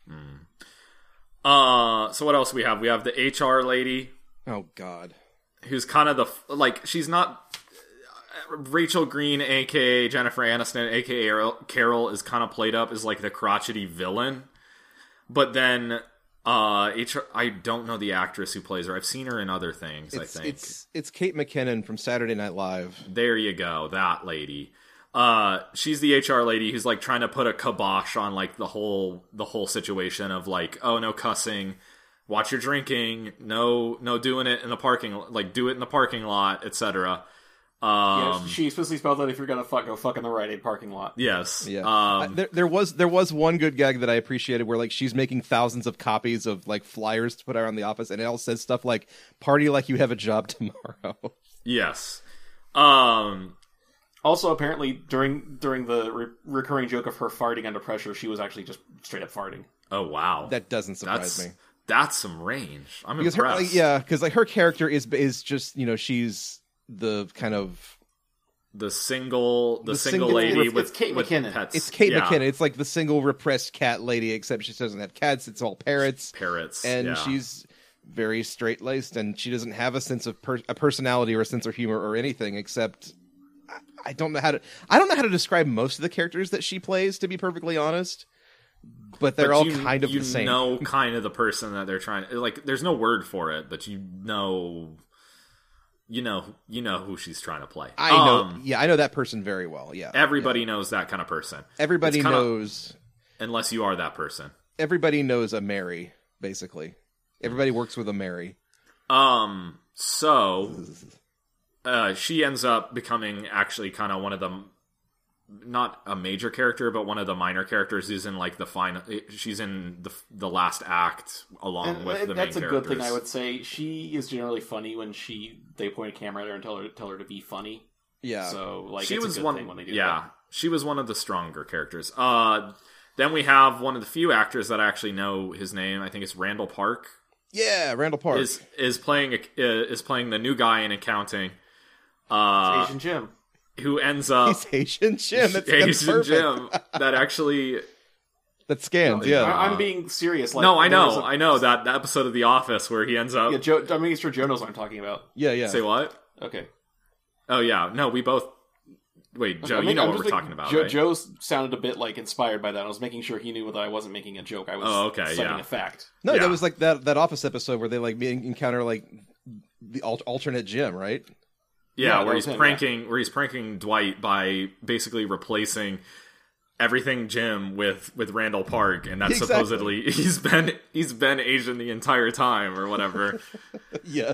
Uh, so what else we have? We have the H R lady, Oh God. who's kind of the... Like, she's not... Rachel Green, a k a. Jennifer Aniston, a k a. Carol, is kind of played up as, like, the crotchety villain. But then... Uh, H R, I don't know the actress who plays her. I've seen her in other things, It's, I think. it's it's Kate McKinnon from Saturday Night Live. There you go, that lady. Uh, she's the H R lady who's like trying to put a kibosh on like the whole the whole situation of like, oh, no cussing, watch your drinking, no no doing it in the parking, like do it in the parking lot, et cetera. Yeah, Um, she explicitly spelled out if you're gonna fuck, go fuck in the Rite Aid parking lot. yes, Yeah, Um, I- there, there was there was one good gag that I appreciated where like she's making thousands of copies of like flyers to put around the office, and it all says stuff like "Party like you have a job tomorrow." yes. Um, Also, apparently during during the re- recurring joke of her farting under pressure, she was actually just straight up farting. oh wow, That doesn't surprise that's me that's some range. I'm because her impressed. like, yeah, because like her character is is just you know she's the kind of The single, the, The single, single- lady It's- with, it's Kate with McKinnon. pets. it's Kate Yeah, McKinnon. It's like the single repressed cat lady, except she doesn't have cats; it's all parrots. Parrots, and yeah. she's very straight laced, and she doesn't have a sense of per- a personality or a sense of humor or anything. Except, I, I don't know how to. I don't know how to describe most of the characters that she plays. To be perfectly honest, but they're But all you, kind of you the same. know kind of the person that they're trying like there's no word for it, but you know you know you know who she's trying to play. I know. Um, Yeah, I know that person very well. Yeah, everybody knows that kind of person. everybody it's kinda- knows. Unless you are that person. Everybody knows a Mary. Basically, everybody works with a Mary. Um so uh she ends up becoming actually kind of one of the, not a major character, but one of the minor characters who's in like the final. She's in the the last act along And, with and the that's a main good characters. thing, I would say. She is generally funny when she they point a camera at her and tell her tell her to be funny. Yeah. So like she it's was a good one. thing when they do yeah, that. she was one of the stronger characters. Uh, Then we have one of the few actors that I actually know his name. I think it's Randall Park. Yeah, Randall Park is is playing is playing the new guy in accounting. Uh, Asian Jim. Who ends up He's Asian Jim. That's, that's Asian perfect. Jim that actually That scans. Yeah, I, I'm being serious. Like, no, I there was know, a- I know that, that episode of The Office where he ends up. Yeah, Joe. I'm making sure Joe knows what I'm talking about. yeah, yeah. Say what? Okay. Oh yeah, no, we both. Wait, Joe, I'm you making- know I'm what just we're making- talking about, Joe, right? Joe sounded a bit like inspired by that. I was making sure he knew that I wasn't making a joke. I was Oh, okay, citing yeah. a fact. No, Yeah. that was like that that Office episode where they like being, encounter like the al- alternate Jim, right? Yeah, Yeah, that where was he's him, pranking, where he's pranking Dwight by basically replacing everything Jim with with Randall Park, and that's Exactly. supposedly he's been he's been Asian the entire time or whatever. Yes.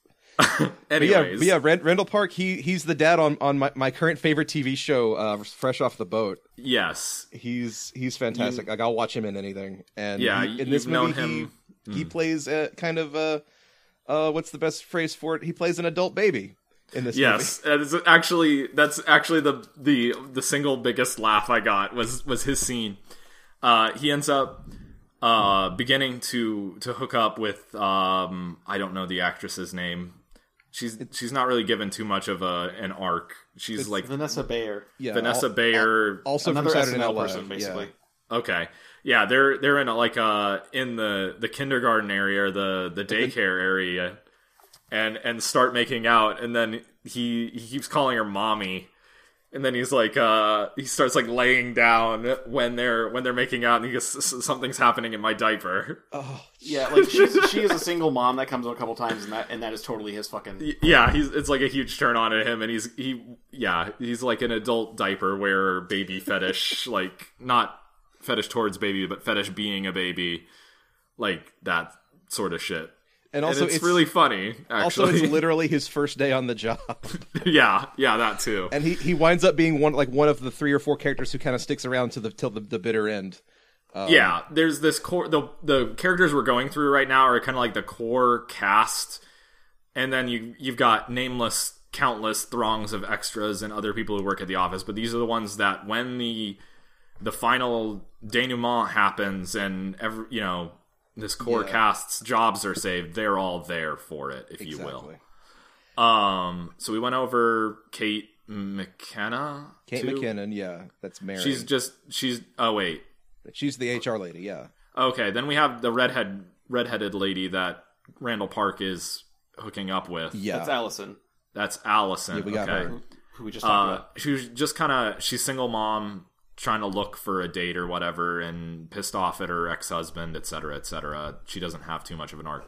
But yeah, Anyways, but yeah, Rand- Randall Park. He he's the dad on on my, my current favorite T V show, uh, Fresh Off the Boat. yes, He's he's fantastic. like I'll watch him in anything. And Yeah, he- in this you've known movie, him- he he plays a kind of uh uh what's the best phrase for it? He plays an adult baby in this yes, and it's actually that's actually the the the single biggest laugh I got was was his scene. Uh, he ends up uh, beginning to to hook up with um, I don't know the actress's name. She's she's not really given too much of a an arc. She's like Vanessa Bayer. movie. Yeah, Vanessa al- Bayer. also Another from S Saturday N Night L Live. person, basically. Okay, yeah, they're they're in a, like uh in the the kindergarten area, or the the daycare area, and and start making out, and then he he keeps calling her mommy, and then he's like uh he starts like laying down when they're when they're making out, and he goes, something's happening in my diaper. Oh, Yeah, like she's, she is a single mom that comes out a couple times, and that and that is totally his fucking. Y- Yeah, he's it's like a huge turn on to him, and he's he yeah he's like an adult diaper wearer, baby fetish, like not fetish towards baby, but fetish being a baby, like that sort of shit. and also and it's, really funny. also Actually, it's literally his first day on the job. yeah, yeah, that too. And he, he winds up being one like one of the three or four characters who kind of sticks around to the till the, the bitter end. yeah, there's this core. The the characters we're going through right now are kind of like the core cast, and then you you've got nameless, countless throngs of extras and other people who work at the office. But these are the ones that when the the final denouement happens and every you know this core Yeah. cast's jobs are saved, they're all there for it, if you Exactly. will. Um, so we went over Kate McKenna. Kate too. McKinnon, yeah, that's Mary. She's just she's. Oh wait. she's the H R lady, yeah. Okay, then we have the redhead redheaded lady that Randall Park is hooking up with. Yeah. That's Allison, That's Allison. Yeah, we got okay. her. who we just talked Uh, about. she was just kind of she's single mom trying to look for a date or whatever, and pissed off at her ex husband, et cetera, et cetera. She doesn't have too much of an arc.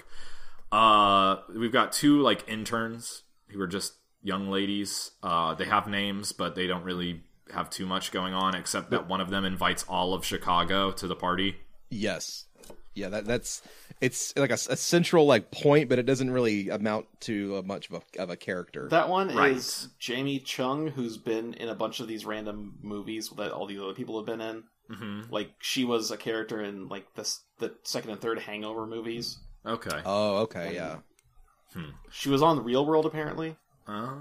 Uh, we've got two like interns who are just young ladies. Uh, they have names, but they don't really have too much going on, except that one of them invites all of Chicago to the party. Yes. Yeah, that that's it's like a, a central like point, but it doesn't really amount to a much of a, of a character. That one Right. is Jamie Chung, who's been in a bunch of these random movies that all the other people have been in. Mm-hmm. Like she was a character in like this the second and third Hangover movies. Okay. Oh, okay, yeah. She was on The Real World apparently. Uh,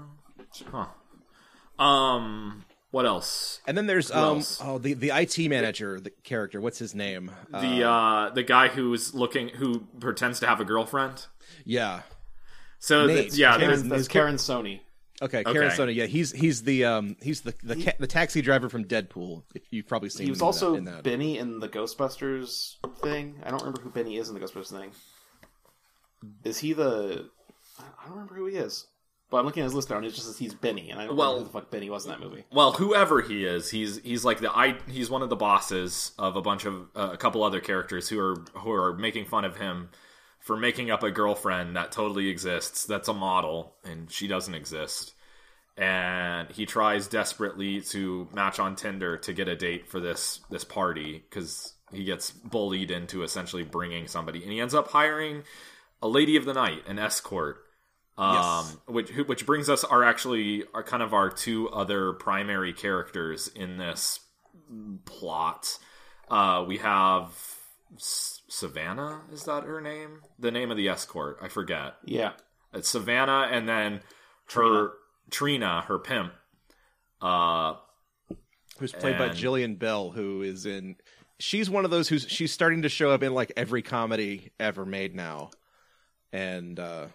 huh. Um. What else? And then there's Who um else? oh the the I T manager, the character. What's his name? The uh, the guy who's looking, who pretends to have a girlfriend. yeah. So Nate. th- yeah, Karen- there's Karen, that's his- Karen Sony. Okay, Karen Okay. Sona. Yeah, he's he's the um he's the the, ca- the taxi driver from Deadpool. If you've probably seen He was him in also that, in that. Benny in the Ghostbusters thing. I don't remember who Benny is in the Ghostbusters thing. Is he the? I don't remember who he is. But I'm looking at his list now, and it just says he's Benny, and I don't Well- know who the fuck Benny was in that movie. well, whoever he is, he's he's like the I he's one of the bosses of a bunch of uh, a couple other characters who are who are making fun of him for making up a girlfriend that totally exists. That's a model, and she doesn't exist. And he tries desperately to match on Tinder to get a date for this this party because he gets bullied into essentially bringing somebody, and he ends up hiring a lady of the night, an escort. Um, Yes. which who- which brings us our actually are kind of our two other primary characters in this plot. Uh, we have S- Savannah. Is that her name? The name of the escort, I forget. Yeah. It's Savannah, and then her Trina, her pimp. Uh, Who's played by and- Jillian Bell, who is in she's one of those who's she's starting to show up in like every comedy ever made now, and uh,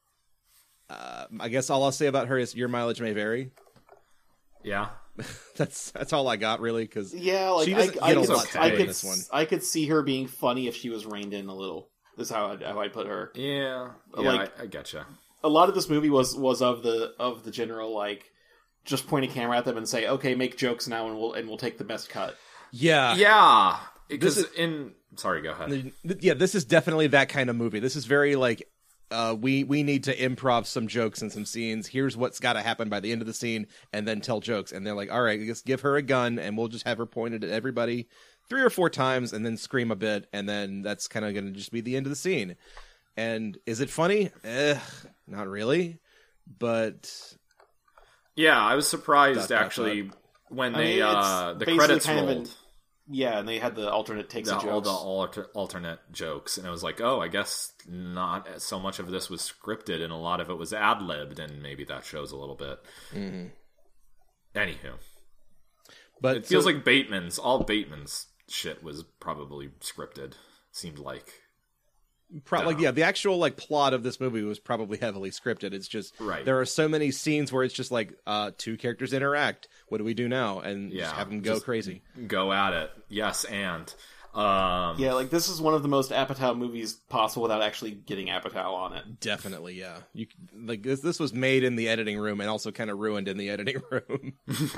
uh, I guess all I'll say about her is your mileage may vary. Yeah, that's that's all I got really because Yeah, like she I, doesn't I, get a could, lot to I do in could, this one. I could see her being funny if she was reined in a little. Is how I'd, how I'd put her. yeah, yeah. Like- I, I getcha. A lot of this movie was was of the of the general like just point a camera at them and say, okay, make jokes now, and we'll and we'll take the best cut. Yeah, Yeah, because This is- in sorry, go ahead. yeah. This is definitely that kind of movie. This is very like. Uh, we we need to improv some jokes and some scenes. Here's what's got to happen by the end of the scene, and then tell jokes. And they're like, "All right, just give her a gun, and we'll just have her pointed at everybody three or four times, and then scream a bit, and then that's kind of going to just be the end of the scene." And is it funny? Eh, not really. But Yeah, I was surprised Dot, dot, actually when I they mean, uh, it's the basically credits kind of rolled. an- Yeah, and they had the alternate takes the, of all jokes. the alter, alternate jokes, and it was like, oh, I guess not so much of this was scripted, and a lot of it was ad libbed, and maybe that shows a little bit. mm-hmm. Anywho, but it feels so- like Bateman's all Bateman's shit was probably scripted. Seemed like Pro- like Yeah. yeah, the actual like plot of this movie was probably heavily scripted. It's just Right. there are so many scenes where it's just like uh, two characters interact. What do we do now? And Yeah, just have them go just- crazy. go at it. Yes, and um, Yeah, like this is one of the most Apatow movies possible without actually getting Apatow on it. Definitely, yeah. You like this. This was made in the editing room and also kind of ruined in the editing room.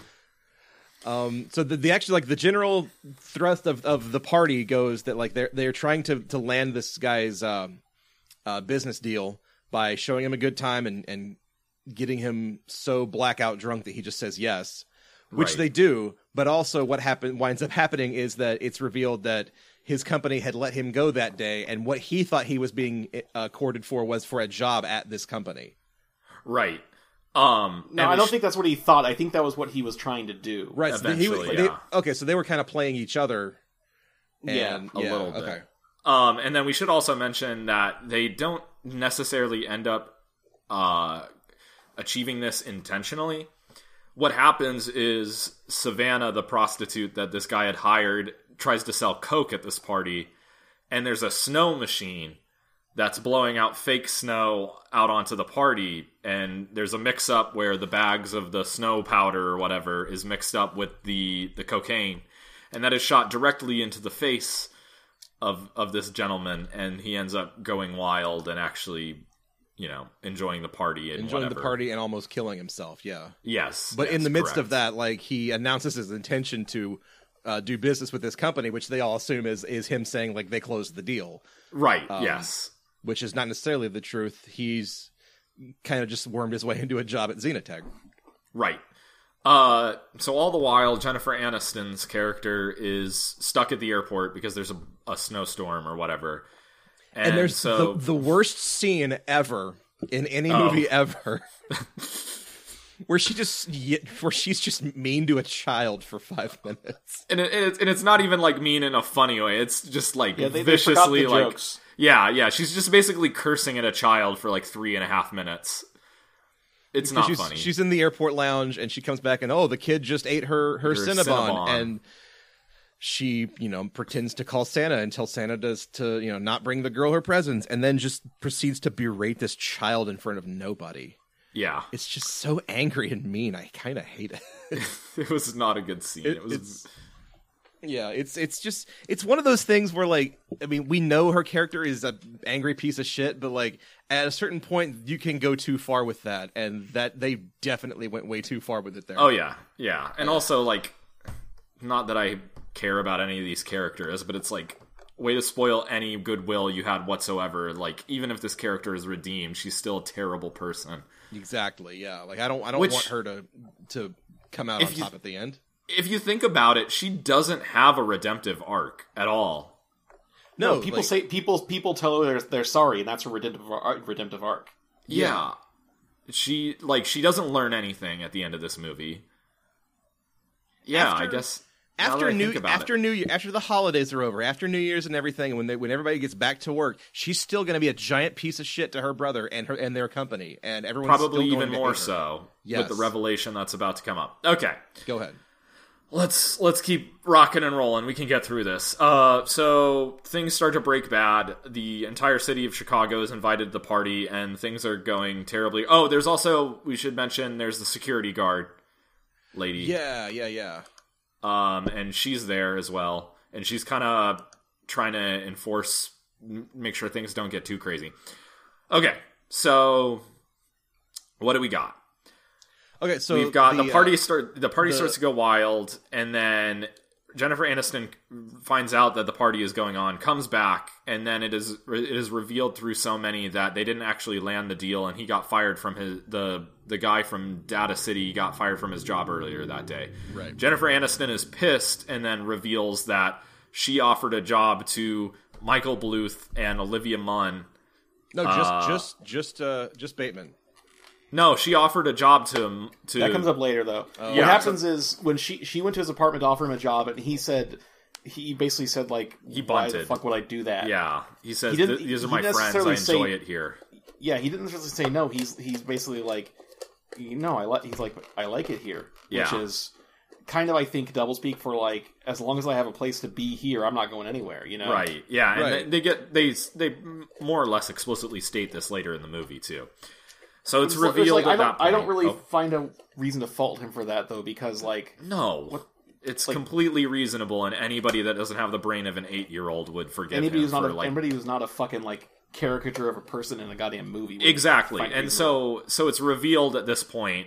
um. So the, the actually like the general thrust of, of the party goes that like they're they're trying to to land this guy's um, uh, business deal by showing him a good time and and getting him so blackout drunk that he just says yes, which Right. they do. But also, what happen winds up happening is that it's revealed that his company had let him go that day, and what he thought he was being uh, courted for was for a job at this company. right. Um, No, and I we don't sh- think that's what he thought. I think that was what he was trying to do. Right. So he, Eventually, they- yeah. okay, so they were kind of playing each other. Yeah, and- a little bit. Okay. Um, and then we should also mention that they don't necessarily end up uh, achieving this intentionally. What happens is Savannah, the prostitute that this guy had hired, tries to sell coke at this party, and there's a snow machine that's blowing out fake snow out onto the party, and there's a mix-up where the bags of the snow powder or whatever is mixed up with the, the cocaine, and that is shot directly into the face of of this gentleman, and he ends up going wild and actually, you know, enjoying the party and Enjoying whatever. the party and almost killing himself. Yeah. Yes, But in yes, the midst of correct. that, like he announces his intention to uh, do business with this company, which they all assume is is him saying like they closed the deal, right? um, yes, which is not necessarily the truth. He's kind of just wormed his way into a job at Xenotech. right. Uh, so all the while, Jennifer Aniston's character is stuck at the airport because there's a, a snowstorm or whatever, and, And there's so the, the worst scene ever in any Oh. movie ever. Where she just, where she's just mean to a child for five minutes. and it, it's and it's not even like mean in a funny way. It's just like Yeah, they, they forgot viciously the like jokes. yeah, yeah. She's just basically cursing at a child for like three and a half minutes. It's not she's, funny. She's in the airport lounge and she comes back and oh, the kid just ate her her, Her Cinnabon, Cinnabon. and she, you know, pretends to call Santa until Santa does to, you know, not bring the girl her presents, and then just proceeds to berate this child in front of nobody. yeah, It's just so angry and mean. I kind of hate it. it was not a good scene. It, It- was it's yeah, it's it's just it's one of those things where like I mean we know her character is a angry piece of shit, but like at a certain point you can go too far with that, and that they definitely went way too far with it there. oh yeah, yeah, and also like not that I care about any of these characters, but it's like way to spoil any goodwill you had whatsoever. Like even if this character is redeemed, she's still a terrible person. Exactly. Yeah. Like I don't I don't Which- want her to to come out If on you- top at the end. If you think about it, she doesn't have a redemptive arc at all. No, No, people like, say people people tell her they're, they're sorry, and that's a redemptive ar- redemptive arc. Yeah. She like she doesn't learn anything at the end of this movie. Yeah, After- I guess now that after I New think about after it. New Year after the holidays are over, after New Year's and everything, when they when everybody gets back to work, she's still going to be a giant piece of shit to her brother and her and their company, and everyone's Probably still going even to more hate her. so Yes. with the revelation that's about to come up. Okay. Go ahead. let's let's keep rocking and rolling. We can get through this. Uh, so things start to break bad. The entire city of Chicago is invited to the party, and things are going terribly. Oh, there's also, we should mention, there's the security guard lady. Yeah, yeah, yeah. Um, and she's there as well, and she's kind of trying to enforce, make sure things don't get too crazy. Okay, so what do we got? Okay, so we've got the, the party uh, start. The party the- starts to go wild, and then Jennifer Aniston finds out that the party is going on, comes back, and then it is it is revealed through so many that they didn't actually land the deal, and he got fired from his the the guy from Data City got fired from his job earlier that day. Right. Jennifer Aniston is pissed, and then reveals that she offered a job to Michael Bluth and Olivia Munn. No, just uh, just just uh, just Bateman. No, she offered a job to him. To That comes up later, though. What Yeah. happens is when she she went to his apartment to offer him a job, and he said he basically said like, He "Why the bunted. fuck would I do that?" Yeah, he says He didn't- "Th- these are he my didn't friends. I necessarily enjoy say- it here. yeah. He didn't necessarily say no. He's he's basically like, you know, I like. He's like, I like it here, Yeah. which is kind of, I think, doublespeak for like, as long as I have a place to be here, I'm not going anywhere. You know, Right? Yeah, and Right. They, they get they they more or less explicitly state this later in the movie too. So it's It's like- revealed it's like, at I that don't, point. I don't really Oh, find a reason to fault him for that though, because like, no. It's like- completely reasonable, and anybody that doesn't have the brain of an eight-year-old would forgive anybody him who's not for a, like anybody who's not a fucking like caricature of a person in a goddamn movie. would exactly. find it And reasonable. so so it's revealed at this point,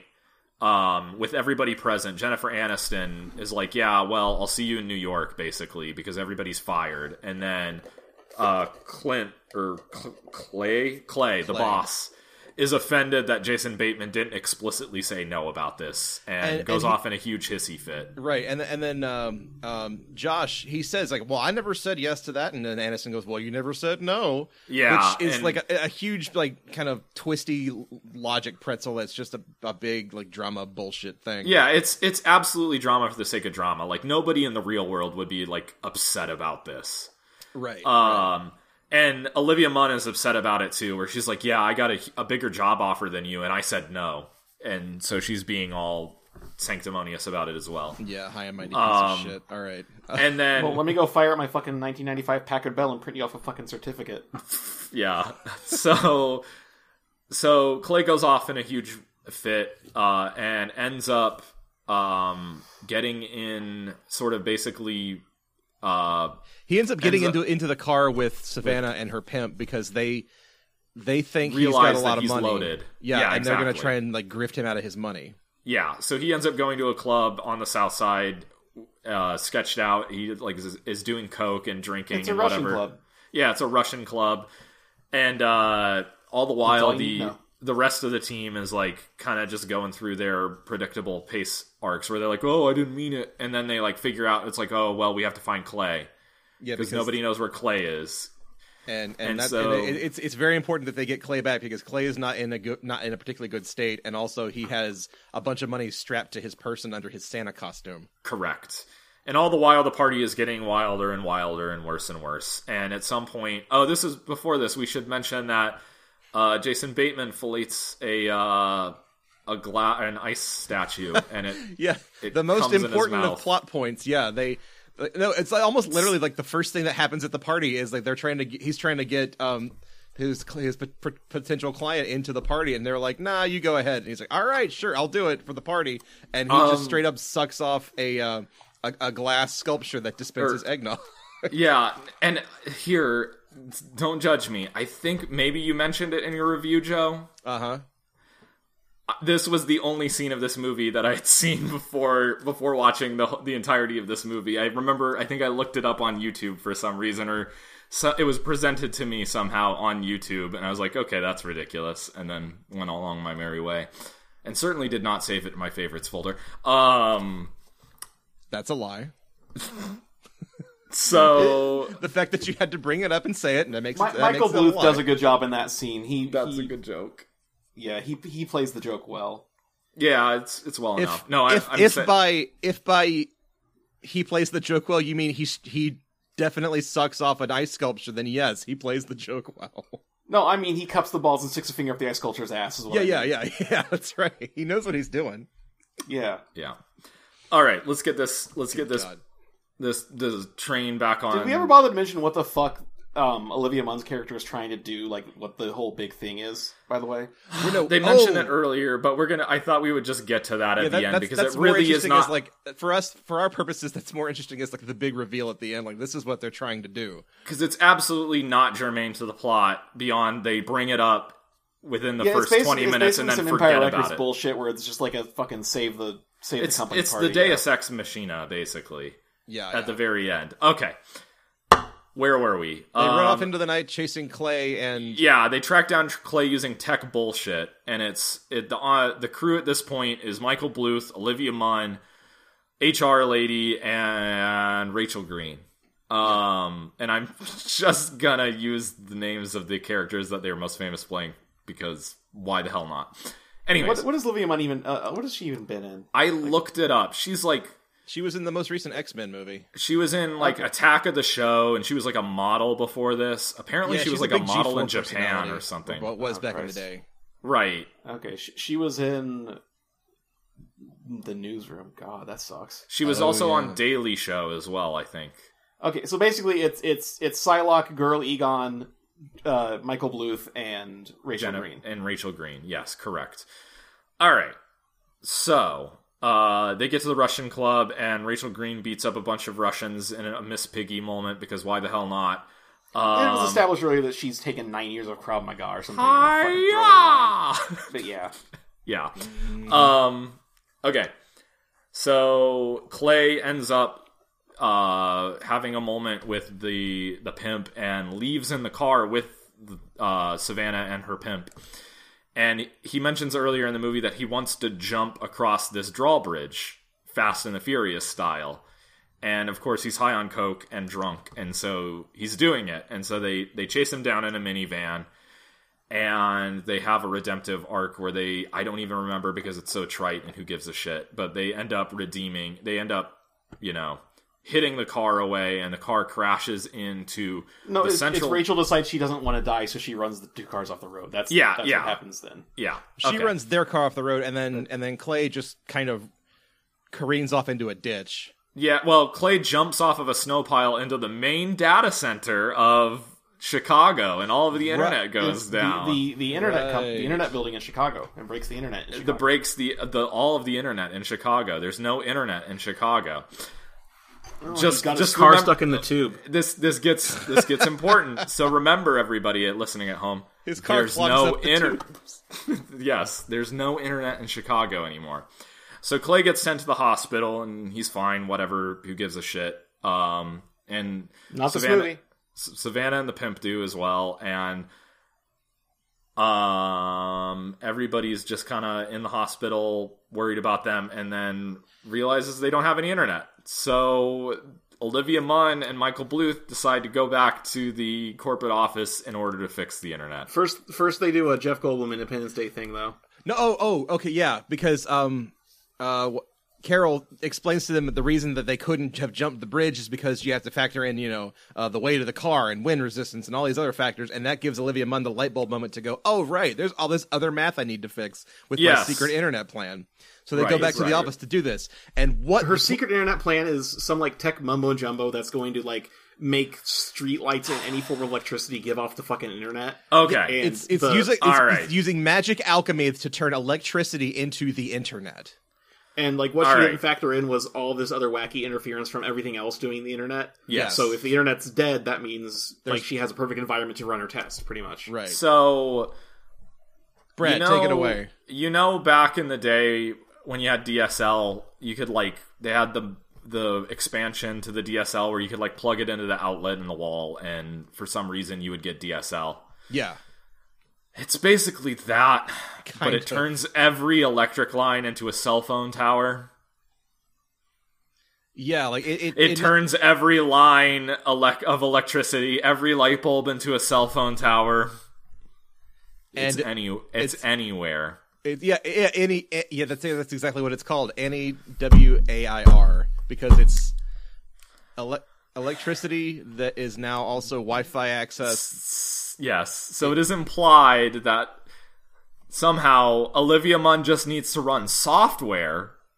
um, with everybody present. Jennifer Aniston is like, "Yeah, well, I'll see you in New York," basically, because everybody's fired, and then uh, Clint or Cl- Clay Clay, the Clay. boss, is offended that Jason Bateman didn't explicitly say no about this, and, And- goes and he- off in a huge hissy fit. Right, and and then um, um, Josh, he says like, "Well, I never said yes to that," and then Aniston goes, "Well, you never said no." Yeah, which is and- like a, a huge like kind of twisty logic pretzel. That's just a, a big like drama bullshit thing. Yeah, it's it's absolutely drama for the sake of drama. Like nobody in the real world would be like upset about this. right. Um, and Olivia Munn is upset about it too, where she's like, "Yeah, I got a, a bigger job offer than you, and I said no," and so she's being all sanctimonious about it as well. yeah, high and mighty piece um, of shit. All right. And then, Well, let me go fire up my fucking nineteen ninety-five Packard Bell and print you off a fucking certificate. yeah, so so Clay goes off in a huge fit, uh, and ends up um, getting in sort of basically. Uh, He ends up getting ends up- into into the car with Savannah and her pimp because they they think he's Realize got a that lot of he's money. loaded. Yeah, Yeah, and they're gonna exactly. try and like grift him out of his money. Yeah, so he ends up going to a club on the south side, uh, sketched out. He like is, is doing coke and drinking It's a and Russian whatever. club. Yeah, it's a Russian club, and uh, all the while all you the need to know. the rest of the team is like kind of just going through their predictable pace arcs where they're like, "Oh, I didn't mean it," and then they like figure out it's like, "Oh, well, we have to find Clay Yeah, because nobody knows where Clay is." and and, and that, so- and it, it's it's very important that they get Clay back because Clay is not in a good, not in a particularly good state, and also he has a bunch of money strapped to his person under his Santa costume. Correct. And all the while, the party is getting wilder and wilder and worse and worse. And at some point, oh, this is before this. We should mention that uh, Jason Bateman filletes a uh, a gla- an ice statue, and it Yeah, It the most comes in his important of mouth. plot points. Yeah, they. No, it's like almost literally like the first thing that happens at the party is like they're trying to. He's trying to get um his his p- p- potential client into the party, and they're like, "Nah, you go ahead." And he's like, "All right, sure, I'll do it for the party." And he just Um, straight up sucks off a uh, a, a glass sculpture that dispenses Or- eggnog. yeah. And here, don't judge me. I think maybe you mentioned it in your review, Joe. Uh huh. This was the only scene of this movie that I had seen before before watching the the entirety of this movie. I remember, I think I looked it up on YouTube for some reason, or so, it was presented to me somehow on YouTube, and I was like, okay, that's ridiculous, and then went along my merry way, and certainly did not save it in my favorites folder. Um, That's a lie. so The fact that you had to bring it up and say it, and that makes Mi- it, that Michael makes it a Bluth lie. does a good job in that scene. He that's he, a good joke. yeah he he plays the joke well. Yeah, it's it's well If enough. No, I, if I'm if sa- by if by he plays the joke well, you mean he he definitely sucks off an ice sculpture, then yes, he plays the joke well. No, I mean he cups the balls and sticks a finger up the ice sculpture's ass. Is what Yeah, I yeah, mean. yeah, yeah. That's right. He knows what he's doing. yeah. yeah. All right, let's get this. Let's get this. God. This this train back on. Did we ever bother to mention what the fuck um, Olivia Munn's character is trying to do? Like, what the whole big thing is, by the way? No, They mentioned oh. it earlier, but we're gonna. I thought we would just get to that at Yeah, that- the end that's, because that's it more really is interesting not as, like, for us, for our purposes, that's more interesting as like the big reveal at the end. Like, this is what they're trying to do. because it's absolutely not germane to the plot. Beyond they bring it up within the Yeah, first it's twenty basically, minutes it's and basically then some forget Empire about Records it. bullshit where it's just like a fucking save the save It's the company it's party. the Deus Ex Machina basically Yeah, at yeah. the very end. Okay, where were we? They run Um, off into the night chasing Clay, and Yeah, they track down Clay using tech bullshit, and it's it, the uh, the crew at this point is Michael Bluth, Olivia Munn, H R lady, and Rachel Green. Um, and I'm just gonna use the names of the characters that they were most famous playing because why the hell not? Anyways, What, what has Olivia Munn even? Uh, what has she even been in? I looked it up. She's like she was in the most recent X-Men movie. she was in like Okay. Attack of the Show, and she was like a model before this. Apparently, Yeah, she was she's like a a, big model G four in Japan personality, or something. Well, it was Oh, back Christ. in the day. Right. Okay, she, she was in the Newsroom. God, that sucks. She was Oh, also yeah. on Daily Show as well, I think. Okay, so basically, it's it's it's Psylocke, Girl Egon, uh, Michael Bluth, and Rachel Jenna- Green. and Rachel Green. Yes, correct. All right. So, uh, they get to the Russian club, and Rachel Green beats up a bunch of Russians in a Miss Piggy moment, because why the hell not? And it was Um, established earlier that she's taken nine years of Krav Maga or something. and a fucking throw around. Hi-ya! But yeah, Yeah. Um, okay. So, Clay ends up uh, having a moment with the the pimp and leaves in the car with uh, Savannah and her pimp. And he mentions earlier in the movie that he wants to jump across this drawbridge, Fast and the Furious style. And of course he's high on coke and drunk, and so he's doing it. And so they, they chase him down in a minivan, and they have a redemptive arc where they, I don't even remember because it's so trite and who gives a shit, but they end up redeeming, they end up, you know, hitting the car away, and the car crashes into no, the it's, central... it's Rachel decides she doesn't want to die, so she runs the two cars off the road. That's Yeah, that's yeah. what happens then. Yeah. She okay. runs their car off the road, and then and then Clay just kind of careens off into a ditch. Yeah, well, Clay jumps off of a snow pile into the main data center of Chicago, and all of the internet Right. goes It's down. The, the, the internet com- Right. the internet building in Chicago and breaks the internet. In the Chicago. breaks the the all of the internet in Chicago. There's no internet in Chicago. Oh, just he's got just his car remem- stuck in the tube. This this gets this gets important. So remember, everybody listening at home, His car there's clogs no up the internet. Yes, there's no internet in Chicago anymore. So Clay gets sent to the hospital, and he's fine. Whatever, who gives a shit? Um, and Not this Savannah, movie. S- Savannah and the pimp do as well, and um, everybody's just kind of in the hospital, worried about them, and then realizes they don't have any internet. So Olivia Munn and Michael Bluth decide to go back to the corporate office in order to fix the internet. First, first they do a Jeff Goldblum Independence Day thing, though. No, oh, oh, okay, yeah, because um, uh, wh- Carol explains to them that the reason that they couldn't have jumped the bridge is because you have to factor in, you know, uh, the weight of the car and wind resistance and all these other factors, and that gives Olivia Munn the light bulb moment to go, oh, right, there's all this other math I need to fix with my Yes. secret internet plan. So they go Right, back to right. the office to do this, and what Her secret internet plan is some like tech mumbo jumbo that's going to like make street lights and any form of electricity give off the fucking internet. Okay. And it's it's the- using it's, all right. it's using magic alchemy to turn electricity into the internet. And like what All she right. didn't factor in was all this other wacky interference from everything else doing the internet. Yes. So if the internet's dead, that means There's- like she has a perfect environment to run her test, pretty much. Right. So Brad, you know, take it away. You know, back in the day when you had D S L, you could like they had the the expansion to the D S L where you could like plug it into the outlet in the wall, and for some reason you would get D S L. Yeah. It's basically that, but Kind it of. turns every electric line into a cell phone tower. Yeah, like it it, It turns every line elec- of electricity, every light bulb into a cell phone tower. It's And any it's, it's- anywhere. It, yeah, yeah, any, yeah, that's that's exactly what it's called. Any W A I R, because it's ele- electricity that is now also Wi-Fi access. Yes. So it is implied that somehow Olivia Munn just needs to run software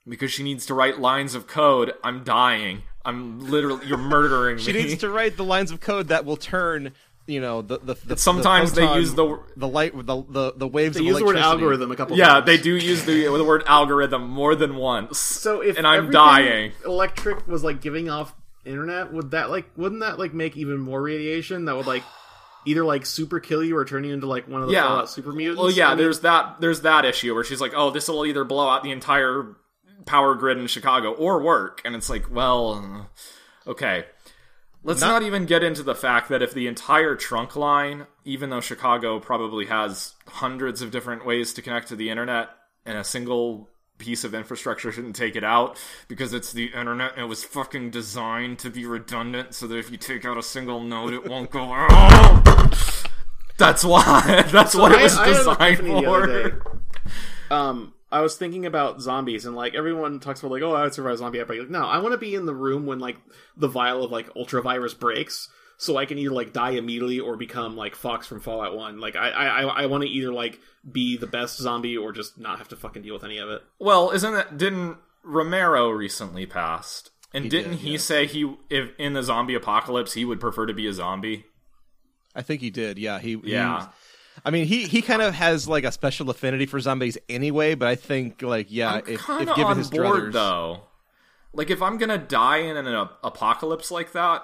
because she needs to write lines of code. I'm dying. I'm literally, you're murdering me. She needs to write the lines of code that will turn, you know, the the, the sometimes the photon, they use the the light the the, the waves. They of use the word electricity. algorithm a couple yeah, times. they do use the, the word algorithm more than once. So if and I'm everything dying. electric was like giving off internet, would that like wouldn't that like make even more radiation that would like either like super kill you or turn you into like one of the Yeah. Fallout super mutants? Well, yeah, I mean, there's that there's that issue where she's like, oh, this will either blow out the entire power grid in Chicago or work. And it's like, well, okay. Let's not, Not- even get into the fact that if the entire trunk line, even though Chicago probably has hundreds of different ways to connect to the internet, and a single piece of infrastructure shouldn't take it out because it's the internet and it was fucking designed to be redundant so that if you take out a single node it won't go out. That's why. That's So what I- it was I had an designed epiphany the other for. day. Um, I was thinking about zombies, and like everyone talks about like, oh, I would survive a zombie outbreak. Like, no, I want to be in the room when like the vial of like ultravirus breaks, so I can either like die immediately or become like Fox from Fallout One. Like, I I I want to either like be the best zombie or just not have to fucking deal with any of it. Well, isn't it? Didn't Romero recently passed? And He didn't did, he yes. say he, if in the zombie apocalypse, he would prefer to be a zombie? I think he did. Yeah, he. Yeah. He, I mean, he, he kind of has like a special affinity for zombies anyway. But I think like yeah, I'm if, if kind given of on his board druthers, though. Like, if I'm gonna die in an ap- apocalypse like that,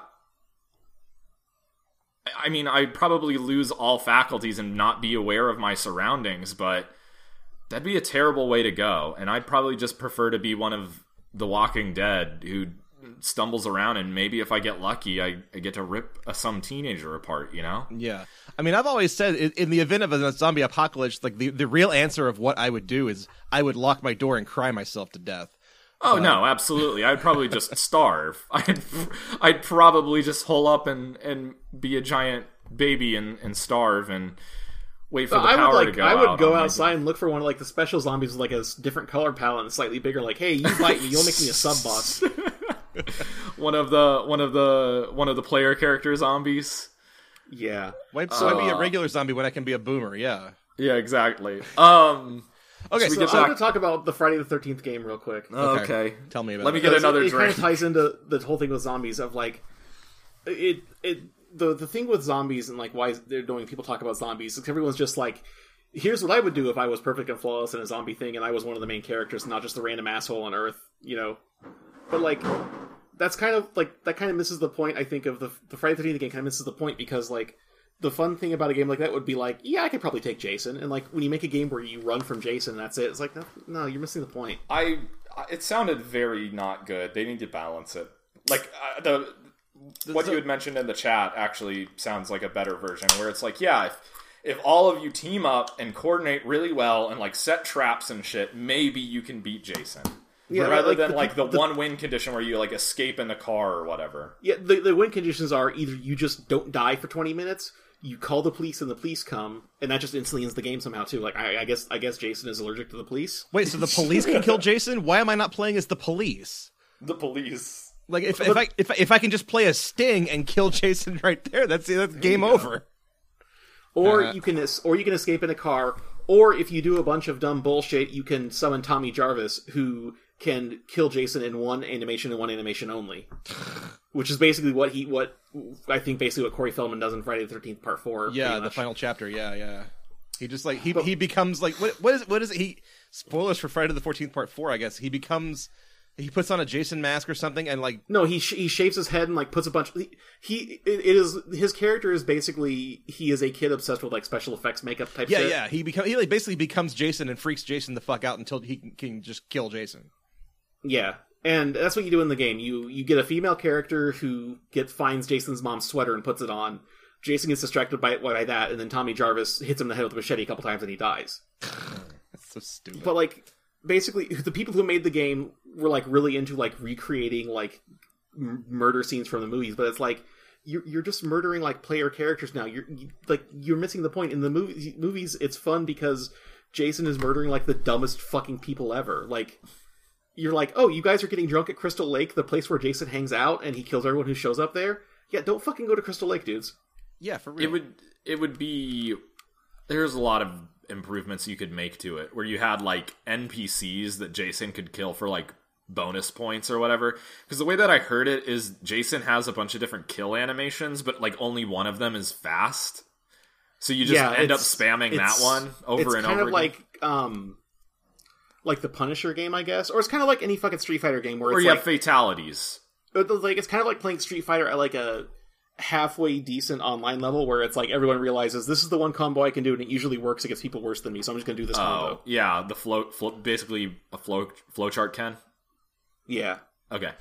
I mean, I'd probably lose all faculties and not be aware of my surroundings. But that'd be a terrible way to go. And I'd probably just prefer to be one of the Walking Dead who stumbles around, and maybe if I get lucky, I, I get to rip a, some teenager apart, you know? Yeah, I mean, I've always said in, in the event of a zombie apocalypse, like the, the real answer of what I would do is I would lock my door and cry myself to death. Oh, no, absolutely. I'd probably just starve. I'd I'd probably just hole up and, and be a giant baby and, and starve and wait for the I power would like to go I out would on go my- outside and look for one of like the special zombies with like a s- different color palette and slightly bigger. Like, hey, you bite me, you'll make me a sub boss. one of the one of the one of the player character zombies. Yeah. Why, so I'd be a Uh, regular zombie when I can be a boomer? Yeah. Yeah, exactly. Um. Okay, Should we so get So I'm back- going to talk about the Friday the thirteenth game real quick. Okay. tell me about Let me it. get Because another it, it kind drink. of ties into the whole thing with zombies of like it it the the thing with zombies and like why they're doing people talk about zombies is everyone's just like, here's what I would do if I was perfect and flawless in a zombie thing and I was one of the main characters, not just the random asshole on Earth, you know. But like that's kind of like that kind of misses the point. I think of the the Friday the thirteenth game kind of misses the point because like the fun thing about a game like that would be like, yeah, I could probably take Jason, and like when you make a game where you run from Jason, and that's it. It's like no, no, you're missing the point. I it sounded very not good. They need to balance it. Like uh, the what you had mentioned in the chat actually sounds like a better version, where it's like, yeah, if if all of you team up and coordinate really well and like set traps and shit, maybe you can beat Jason. Yeah, rather like, than the- like the, the- one win condition where you like escape in the car or whatever. Yeah, the, the win conditions are either you just don't die for twenty minutes, you call the police and the police come, and that just instantly ends the game somehow too. Like I, I guess I guess Jason is allergic to the police. Wait, so the police can kill Jason? Why am I not playing as the police? The police. Like if if I if I- if I can just play a Sting and kill Jason right there, that's that's game over. Or Uh. you can es- or you can escape in a car, or if you do a bunch of dumb bullshit, you can summon Tommy Jarvis, who can kill Jason in one animation and one animation only. Which is basically what he what I think basically what Corey Feldman does in Friday the thirteenth Part Four. Yeah, pretty the much. final chapter. Yeah, yeah. He just like he he becomes like what what is what is it? He spoilers for Friday the fourteenth Part Four. I guess he becomes he puts on a Jason mask or something and like No, he sh- he shaves his head and like puts a bunch. He, he it, it is his character is basically he is a kid obsessed with like special effects makeup type. yeah shit. yeah he become he like basically becomes Jason and freaks Jason the fuck out until he can, can just kill Jason. Yeah, and that's what you do in the game. You you get a female character who get finds Jason's mom's sweater and puts it on. Jason gets distracted by by that, and then Tommy Jarvis hits him in the head with a machete a couple times, and he dies. That's so stupid. But like, basically, the people who made the game were like really into like recreating like m- murder scenes from the movies. But it's like you're you're just murdering like player characters now. You're you, like you're missing the point. In the movies, movies, it's fun because Jason is murdering like the dumbest fucking people ever. Like. You're like, oh, you guys are getting drunk at Crystal Lake, the place where Jason hangs out, and he kills everyone who shows up there? Yeah, don't fucking go to Crystal Lake, dudes. Yeah, for real. It would it would be there's a lot of improvements you could make to it, where you had like N P Cs that Jason could kill for like bonus points or whatever. Because the way that I heard it is Jason has a bunch of different kill animations, but like only one of them is fast. So you just Yeah, end up it's- spamming that it's- one over it's and kind over of again. like um like the Punisher game, I guess, or it's kind of like any fucking Street Fighter game where Or it's you like, have fatalities. like it's kind of like playing Street Fighter at like a halfway decent online level where it's like everyone realizes this is the one combo I can do and it usually works against people worse than me, so I'm just gonna do this Oh, combo. yeah, the flow, flow basically a flow flowchart, Ken. Yeah. Okay.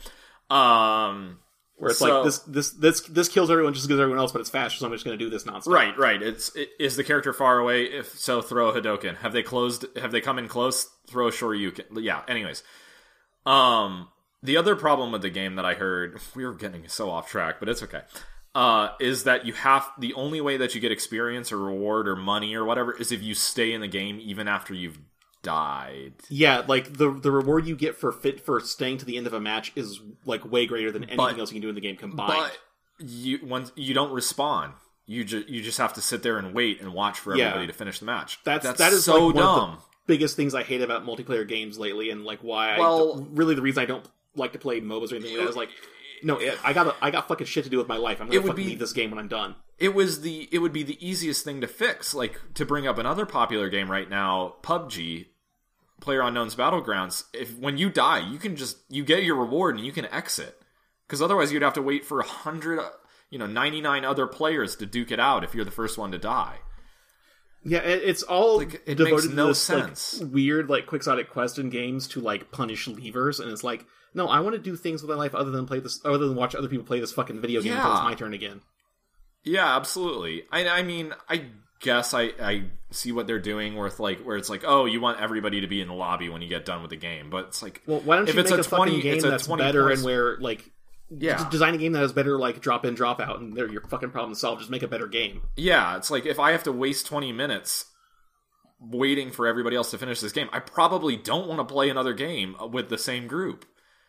Um Where it's So- like this this this this kills everyone just as good as everyone else, but it's faster, so I'm just gonna do this nonstop. Right, right. It's it, is the character far away? If so, throw a Hadoken. Have they closed? Have they come in close? Throw a Shoryuken. Yeah. Anyways, um, the other problem with the game that I heard, we were getting so off track, but it's okay. Uh, is that you have the only way that you get experience or reward or money or whatever is if you stay in the game even after you've died. Yeah, like the the reward you get for fit for staying to the end of a match is like way greater than anything But- else you can do in the game combined. But you once you don't respawn. You just you just have to sit there and wait and watch for Yeah. everybody to finish the match. That's That's that is so like one of the dumb. biggest things I hate about multiplayer games lately, and like why Well- I don't- really the reason I don't like to play M O B As or anything like that is like, no, I got I got fucking shit to do with my life. I'm gonna It would fucking be- leave this game when I'm done. It was the it would be the easiest thing to fix. Like to bring up another popular game right now, P U B G, PlayerUnknown's Battlegrounds. If when you die, you can just you get your reward and you can exit. Because otherwise, you'd have to wait for a hundred, you know, ninety nine other players to duke it out if you're the first one to die. Yeah, it, it's all Like, it devoted makes to no this sense. like weird like quixotic quest in games to like punish leavers, and it's like, no, I want to do things with my life other than play this, other than watch other people play this fucking video game until it's Yeah. my turn again. Yeah, absolutely. I, I mean, I guess I, I see what they're doing with like where it's like, oh, you want everybody to be in the lobby when you get done with the game, but it's like, Well, why don't if you it's make a a, twenty, fucking game it's a that's twenty better points- and where like Yeah. d- design a game that has better like drop in drop out and they're your fucking problem solved. Just make a better game. Yeah, it's like if I have to waste twenty minutes waiting for everybody else to finish this game, I probably don't want to play another game with the same group.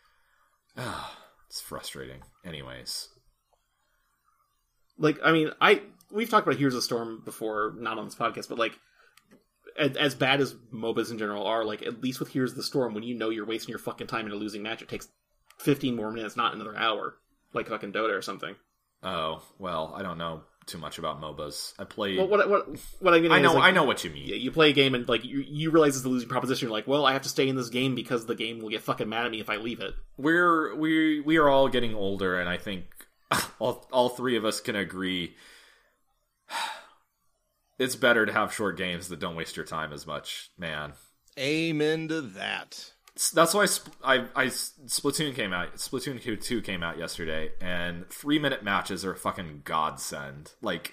It's frustrating. Anyways. Like, I mean, I we've talked about Heroes of the Storm before, not on this podcast, but like, as, as bad as M O B As in general are, like, at least with Heroes of the Storm, when you know you're wasting your fucking time in a losing match, it takes fifteen more minutes, not another hour, like fucking Dota or something. Oh, well, I don't know too much about M O B As. I play... Well, what what what I mean, I is, know like, I know what you mean. yeah, you play a game and like you you realize it's the losing proposition. You're like, well, I have to stay in this game because the game will get fucking mad at me if I leave it. We're we we are all getting older, and I think all all three of us can agree it's better to have short games that don't waste your time as much. Man, Amen to that. that's why Sp- I, I Splatoon came out. Splatoon two came out yesterday, and three minute matches are a fucking godsend. Like,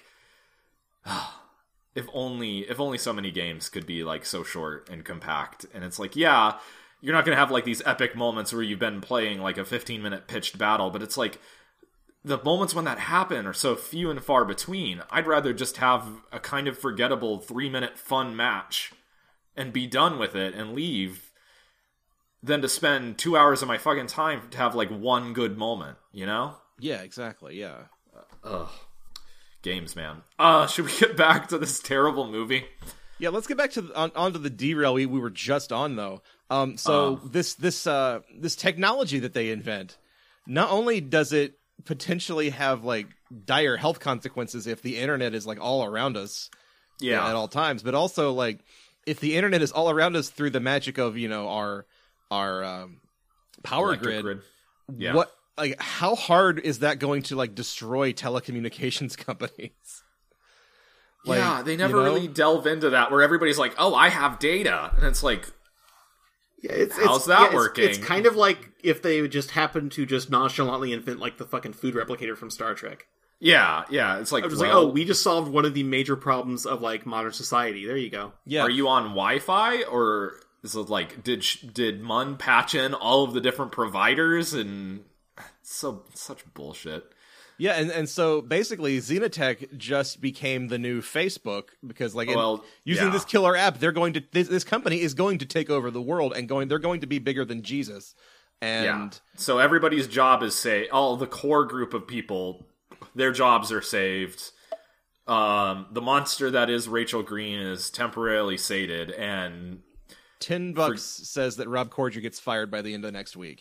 if only if only so many games could be like so short and compact. And it's like, yeah, you're not gonna have like these epic moments where you've been playing like a fifteen minute pitched battle, but it's like the moments when that happen are so few and far between. I'd rather just have a kind of forgettable three minute fun match and be done with it and leave than to spend two hours of my fucking time to have like one good moment, you know? Yeah, exactly. Yeah. Ugh. Games, man. Uh, should we get back to this terrible movie? Yeah, let's get back to on onto the derail we, we were just on though. Um, so Um. this this uh this technology that they invent, not only does it potentially have like dire health consequences if the internet is like all around us Yeah. at all times, but also like if the internet is all around us through the magic of, you know, our our um, power Electric grid, Yeah. what like how hard is that going to like destroy telecommunications companies? Like, yeah, they never you know? really delve into that where everybody's like, oh, I have data. And it's like, Yeah, it's, How's it's, that yeah, it's- working? It's kind of like if they would just happen to just nonchalantly invent like the fucking food replicator from Star Trek. yeah, yeah. It's like, I was well, like, oh, we just solved one of the major problems of like modern society. There you go. Yeah. are you on Wi-Fi or is it like, did sh- did M U N patch in all of the different providers? And it's so such bullshit. Yeah, and, and so basically Xenotech just became the new Facebook because like in- Well, using yeah. this killer app, they're going to this, this company is going to take over the world and going they're going to be bigger than Jesus. And Yeah. So everybody's job is say all the core group of people, their jobs are saved. Um, the monster that is Rachel Green is temporarily sated, and Ten bucks says that Rob Corddry gets fired by the end of next week.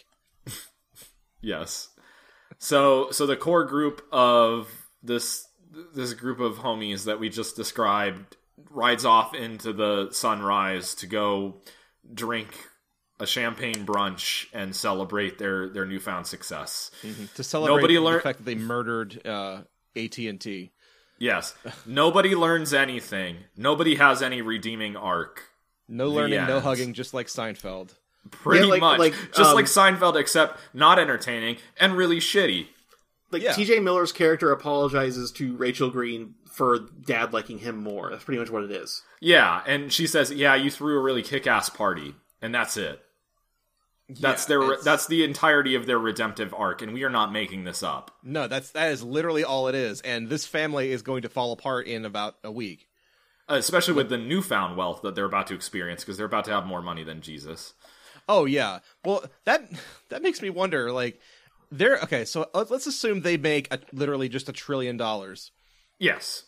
yes. So, so the core group of this this group of homies that we just described rides off into the sunrise to go drink a champagne brunch and celebrate their, their newfound success. Mm-hmm. To celebrate Nobody the lear- fact that they murdered uh, A T and T. Yes. Nobody learns anything. Nobody has any redeeming arc. No The learning, no end. hugging, just like Seinfeld. Pretty Yeah, like- much. like, Just um, like Seinfeld, except not entertaining and really shitty. Like, Yeah. T J Miller's character apologizes to Rachel Green for Dad liking him more. That's pretty much what it is. Yeah, and she says, yeah, you threw a really kick-ass party. And that's it. That's Yeah, their. it's- That's the entirety of their redemptive arc, and we are not making this up. No, that's that is literally all it is, and this family is going to fall apart in about a week. Uh, especially with the newfound wealth that they're about to experience, because they're about to have more money than Jesus. Oh yeah, well that that makes me wonder. Like, they're okay. So uh, let's assume they make a, literally just a trillion dollars. Yes.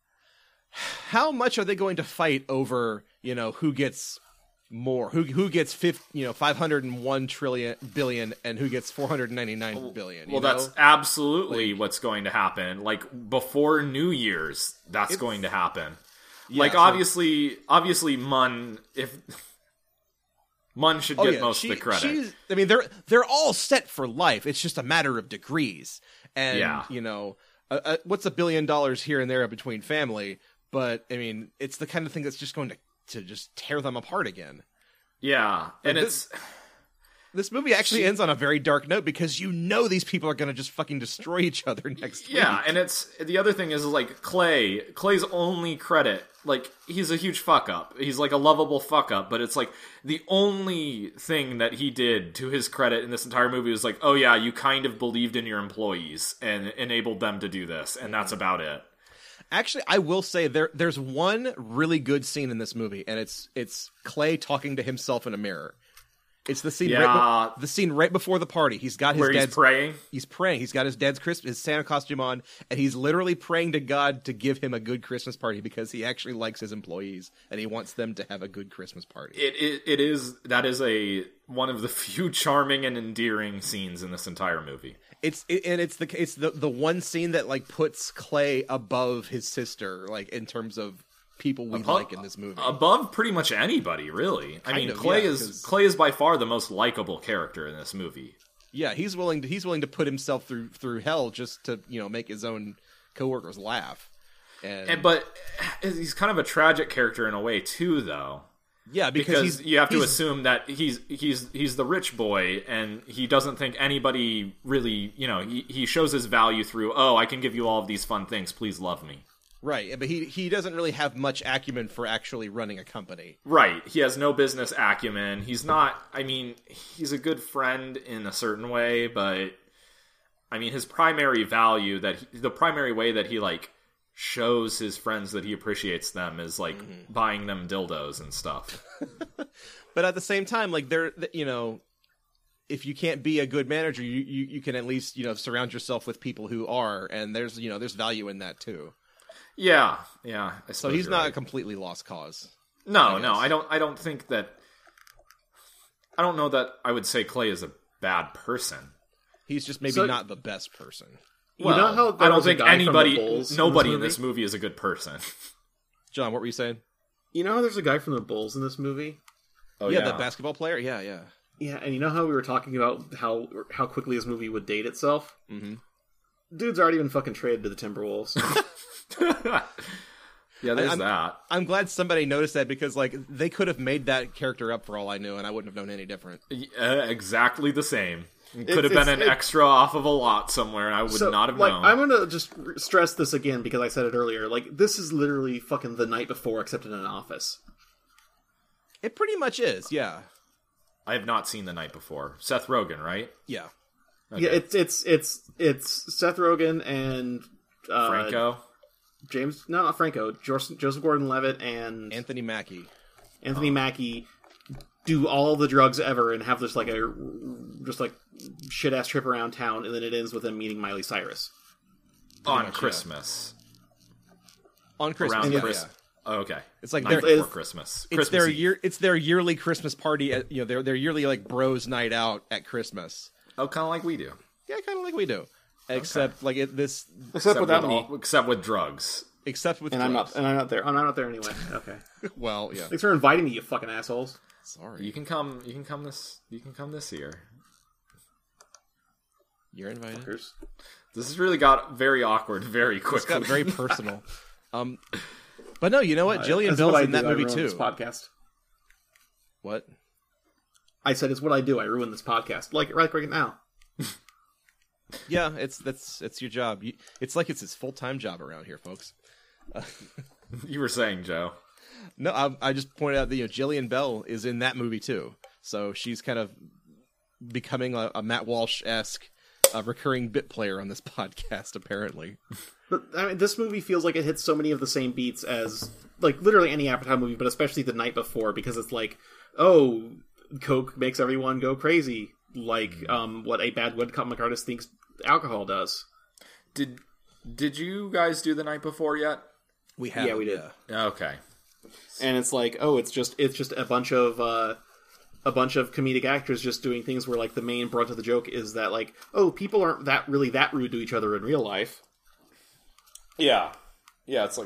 How much are they going to fight over? You know, who gets more? Who who gets fifty, you know, five hundred and one trillion billion, and who gets four hundred ninety nine billion? You Well, know? that's absolutely what's going to happen. Like before New Year's, that's going to happen. Yeah, like so- obviously, obviously, Mun if Mun should Oh, get yeah, most she- of the credit. she's- I mean, they're they're all set for life. It's just a matter of degrees, and Yeah. you know, uh, uh, what's a billion dollars here and there between family? But I mean, it's the kind of thing that's just going to to just tear them apart again. Yeah, and But it's This movie actually She- ends on a very dark note because you know these people are going to just fucking destroy each other next yeah, week. and it's the other thing is like Clay. Clay's only credit, like he's a huge fuck up. He's like a lovable fuck up, but it's like the only thing that he did to his credit in this entire movie was like, oh yeah, you kind of believed in your employees and enabled them to do this, and that's about it. Actually, I will say there there's one really good scene in this movie, and it's it's Clay talking to himself in a mirror. It's the scene right Yeah. be- the scene right before the party. He's got his Where he's dad's praying. he's praying. He's got his dad's Christmas, his Santa costume on, and he's literally praying to God to give him a good Christmas party because he actually likes his employees and he wants them to have a good Christmas party. It, it it is that is a one of the few charming and endearing scenes in this entire movie. It's it, and it's the it's the the one scene that like puts Clay above his sister, like in terms of people we Above- like in this movie. Above pretty much anybody, really. I Kind mean, of, Clay yeah, is 'cause- Clay is by far the most likable character in this movie. Yeah, he's willing to he's willing to put himself through through hell just to, you know, make his own coworkers laugh. And, And but he's kind of a tragic character in a way too, though. yeah, because, Because he's you have to he's- assume that he's he's he's the rich boy, and he doesn't think anybody really, you know, he, he shows his value through, oh, I can give you all of these fun things, please love me. right, but he he doesn't really have much acumen for actually running a company. Right. He has no business acumen. He's not, I mean, he's a good friend in a certain way, but I mean, his primary value that he, the primary way that he like shows his friends that he appreciates them is like Mm-hmm. buying them dildos and stuff. But at the same time, like they're you know, if you can't be a good manager, you, you you can at least, you know, surround yourself with people who are, and there's you know there's value in that too. Yeah. Yeah. I So suppose he's you're not a right. completely lost cause. No, I no, guess. I don't I don't think that I don't know that I would say Clay is a bad person. He's just maybe So- not the best person. You know how there I don't was a think guy from the anybody Bulls in nobody this in this movie? movie is a good person. John, what were you saying? You know how there's a guy from the Bulls in this movie? Oh yeah, that basketball player. Yeah, yeah. Yeah, and you know how we were talking about how how quickly this movie would date itself? Mm-hmm. Dude's already been fucking traded to the Timberwolves. Yeah, there's I'm- that. I'm glad somebody noticed that because like they could have made that character up for all I knew, and I wouldn't have known any different. Uh, exactly the same. It It's- could have been it's- an it- extra off of a lot somewhere, and I would So, not have like, known. I'm gonna just r- stress this again because I said it earlier. Like, this is literally fucking the night before, except in an office. It pretty much is. Yeah, I have not seen The Night Before. Seth Rogen, right? yeah. Okay. Yeah, it's it's it's it's Seth Rogen and uh, Franco. James, no, not Franco, Joseph, Joseph Gordon-Levitt and Anthony Mackie. Anthony Mackie do all the drugs ever and have this like a just like shit ass trip around town, and then it ends with them meeting Miley Cyrus. on much, yeah. Christmas. on Christmas. around yeah, Christmas. yeah. Oh, okay, It's like night they're- before It's- Christmas. It's Christmas their Eve. year. It's their yearly Christmas party. At, you know, their their yearly like bros night out at Christmas. Oh, kind of like we do, Yeah, kind of like we do, except like it, this, Except without with me. all- except with drugs. except with And I'm not. drugs. And I'm not there. I'm not there anyway. Okay. Well, yeah. Thanks for inviting me, you fucking assholes. Sorry, You can come. You can come this. You can come this year. you're invited. Fuckers. This has really got very awkward very It's quickly. got very personal. Um, but no, you know what? Jillian That's Bell's what I in that do. I movie ruin too. This podcast. What? I said it's what I do. I ruin this podcast. Like right, right now. Yeah, it's that's it's your job. You, it's like it's his full time job around here, folks. You were saying, Joe. No, I, I just pointed out that you know Jillian Bell is in that movie too, so she's kind of becoming a, a Matt Walsh esque uh, recurring bit player on this podcast, apparently. But I mean, this movie feels like it hits so many of the same beats as like literally any Apatow movie, but especially The Night Before, because it's like, oh, Coke makes everyone go crazy, like um, what a bad webcomic artist thinks alcohol does. Did Did you guys do The Night Before yet? We have, Yeah, we did. Okay. And it's like, oh, it's just it's just a bunch of uh, a bunch of comedic actors just doing things where like the main brunt of the joke is that like, oh, people aren't that really that rude to each other in real life. Yeah, yeah. It's like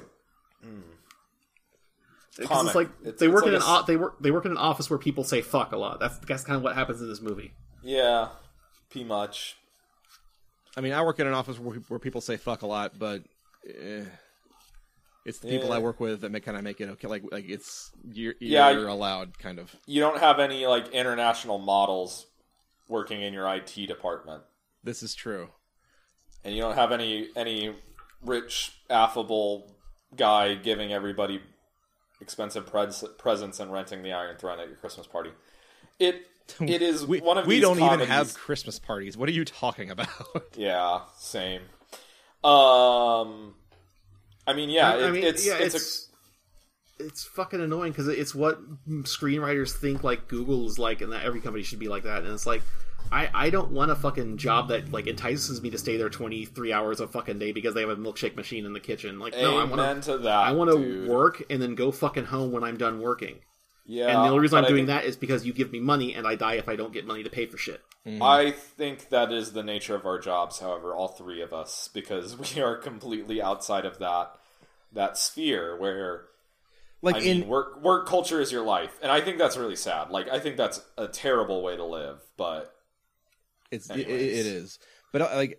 Because Comic. it's like It's- they it's work like in an a s- o- they work they work in an office where people say fuck a lot. That's that's kind of what happens in this movie. yeah, pretty much. I mean, I work in an office where, where people say fuck a lot, but eh, it's the people Yeah. I work with that make kind of make it okay. Like, like it's you're, Yeah, you're I- allowed, kind of. You don't have any like international models working in your I T department, This is true. and you don't have any any rich affable guy giving everybody expensive pres- presents and renting the Iron Throne at your Christmas party. It it is We, one of we these don't comedies. even have Christmas parties. What are you talking about? Yeah, same. Um, I mean, yeah, I, I it, mean, it's yeah, it's, it's it's fucking annoying because it's what screenwriters think like Google is like, and that every company should be like that. And it's like, I I don't want a fucking job that like entices me to stay there twenty three hours a fucking day because they have a milkshake machine in the kitchen. Like, a no, I amen want to to that. I want to dude. work and then go fucking home when I'm done working. Yeah, And the only reason I'm but I doing think- that is because you give me money, and I die if I don't get money to pay for shit. I think that is the nature of our jobs. However, all three of us, because we are completely outside of that that sphere where like I in mean, work work culture is your life, and I think that's really sad. Like, I think that's a terrible way to live. But It's it, Anyways. it is, but uh, like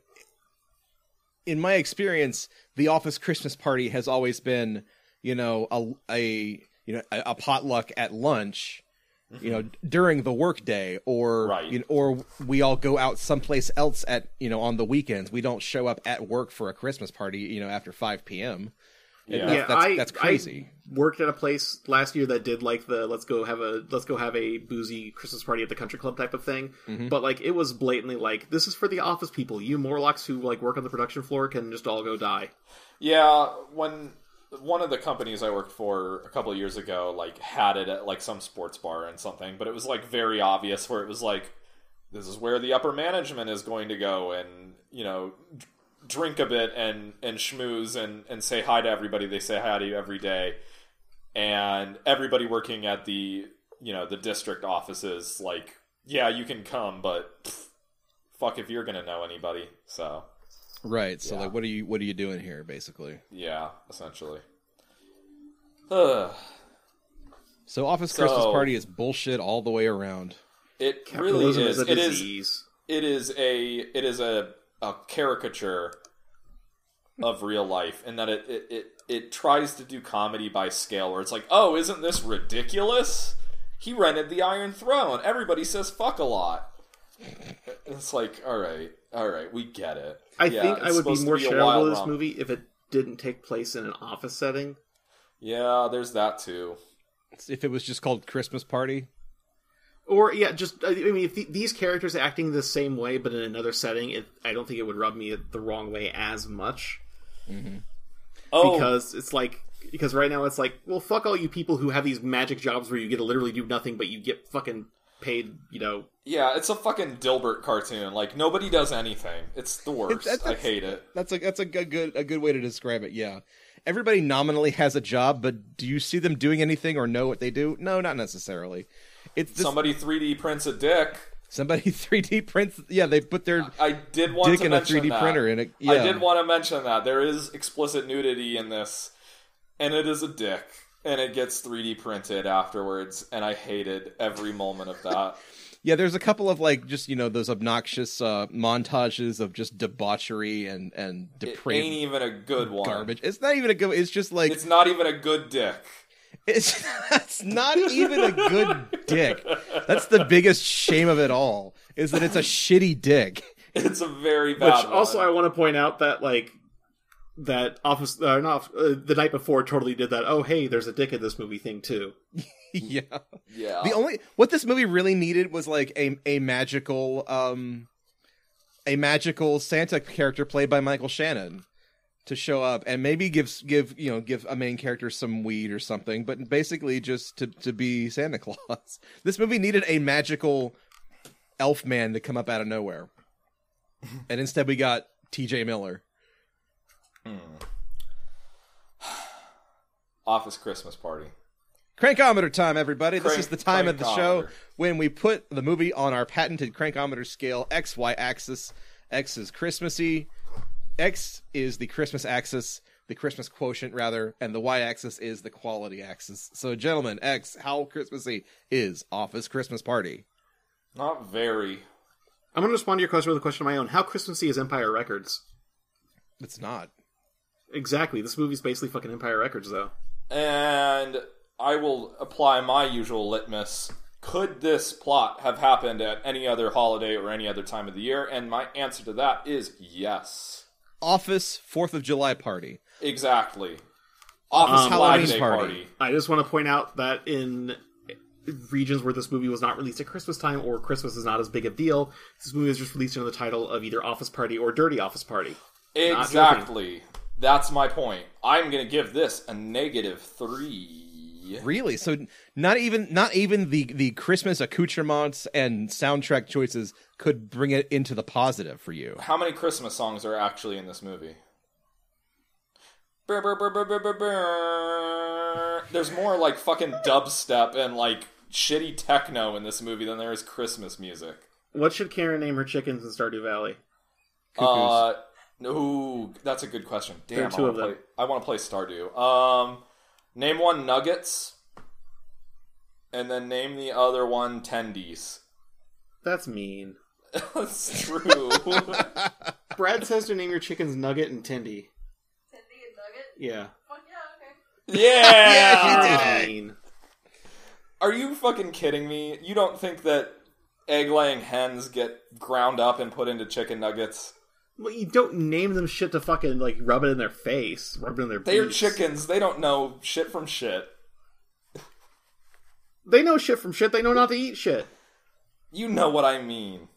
in my experience, the office Christmas party has always been, you know, a, a you know a, a potluck at lunch, you know, during the workday, or Right. you know, or we all go out someplace else at you know on the weekends. We don't show up at work for a Christmas party, you know, after five p.m. Yeah. That- Yeah, that's, I, that's crazy. I worked at a place last year that did like the let's go have a let's go have a boozy Christmas party at the country club type of thing. Mm-hmm. But like it was blatantly like this is for the office people. You Morlocks who like work on the production floor can just all go die. yeah, when one of the companies I worked for a couple of years ago, like, had it at like some sports bar and something, but it was like very obvious where it was like, this is where the upper management is going to go and, you know, d- drink a bit and and schmooze and and say hi to everybody. They say hi to you every day, and everybody working at the you know the district offices, like, yeah, you can come, but pff, fuck if you're gonna know anybody. So Right. So Yeah. like, what are you what are you doing here, basically? yeah, essentially. Ugh. So office So- Christmas party is bullshit all the way around. It really Capitalism is. is a It is. disease. It is a. It is a a caricature of real life, in that it, it it it tries to do comedy by scale, where it's like, oh, isn't this ridiculous? He rented the Iron Throne. Everybody says fuck a lot. It's like, all right, all right, we get it. I Yeah, think it's I would be supposed to more a charitable wild to this romp. movie if it didn't take place in an office setting. Yeah, there's that too. If it was just called Christmas party, Or yeah, just I mean, if the, these characters acting the same way but in another setting, it, I don't think it would rub me the wrong way as much. Oh, Because it's like because right now it's like, well, fuck all you people who have these magic jobs where you get to literally do nothing but you get fucking paid, you know. yeah, it's a fucking Dilbert cartoon. Like, nobody does anything. It's the worst. It's- I that's- hate it. that's a that's a good good a good way to describe it. Yeah, everybody nominally has a job, but do you see them doing anything or know what they do? No, not necessarily. It's this, Somebody three D prints a dick. somebody three D prints. Yeah, they put their I did want dick to in a mention three D that. printer in it. Yeah. I did want to mention that there is explicit nudity in this, and it is a dick, and it gets three D printed afterwards, and I hated every moment of that. Yeah, there's a couple of like just you know those obnoxious uh, montages of just debauchery and and It depraved ain't even a good one. garbage. It's not even a good. It's just like It's not even a good dick. it's it's not even a good dick. That's the biggest shame of it all. Is that it's a shitty dick. It's a very Which bad also, I one. want to point out that like that office, uh, not uh, the night before, totally did that. Oh, hey, there's a dick in this movie thing too. Yeah. Yeah. The only what this movie really needed was like a a magical um a magical Santa character played by Michael Shannon to show up and maybe give give you know give a main character some weed or something, but basically just to to be Santa Claus. This movie needed a magical elf man to come up out of nowhere, and instead we got T J Miller. Office Christmas Party. Crankometer time, everybody. This Crank- is the time of the show crankometer. when we put the movie on our patented crankometer scale, X Y axis. X is Christmassy. X is the Christmas axis, the Christmas quotient, rather, and the Y axis is the quality axis. So, gentlemen, X, how Christmassy is Office Christmas Party? Not very. I'm going to respond to your question with a question of my own. How Christmassy is Empire Records? It's not. Exactly. This movie's basically fucking Empire Records, though. And I will apply my usual litmus. Could this plot have happened at any other holiday or any other time of the year? And my answer to that is yes. Office fourth of July Party. Exactly. Office Um, Flag Halloween Day party. party. I just want to point out that in regions where this movie was not released at Christmas time or Christmas is not as big a deal, this movie is just released under the title of either Office Party or Dirty Office Party. Not Exactly. That's my point. I'm going to give this a negative three. Really? So not even not even the the Christmas accoutrements and soundtrack choices could bring it into the positive for you. How many Christmas songs are actually in this movie? Brr, brr, brr, brr, brr, brr, brr. There's more like fucking dubstep and like shitty techno in this movie than there is Christmas music. What should Karen name her chickens in Stardew Valley? Uh, ooh, that's a good question. There Damn, are two I of wanna them. play, I want to play Stardew. Um, name one Nuggets, and then name the other one Tendies. That's mean. That's true. Brad says to name your chickens Nugget and Tindy. Tindy and Nugget? Yeah. Fuck yeah, okay. Yeah! That's mean. Are you fucking kidding me? You don't think that egg-laying hens get ground up and put into chicken nuggets? Well, you don't name them shit to fucking, like, rub it in their face. Rub it in their They're boots. chickens. They don't know shit from shit. They know shit from shit. They know not to eat shit. You know what I mean.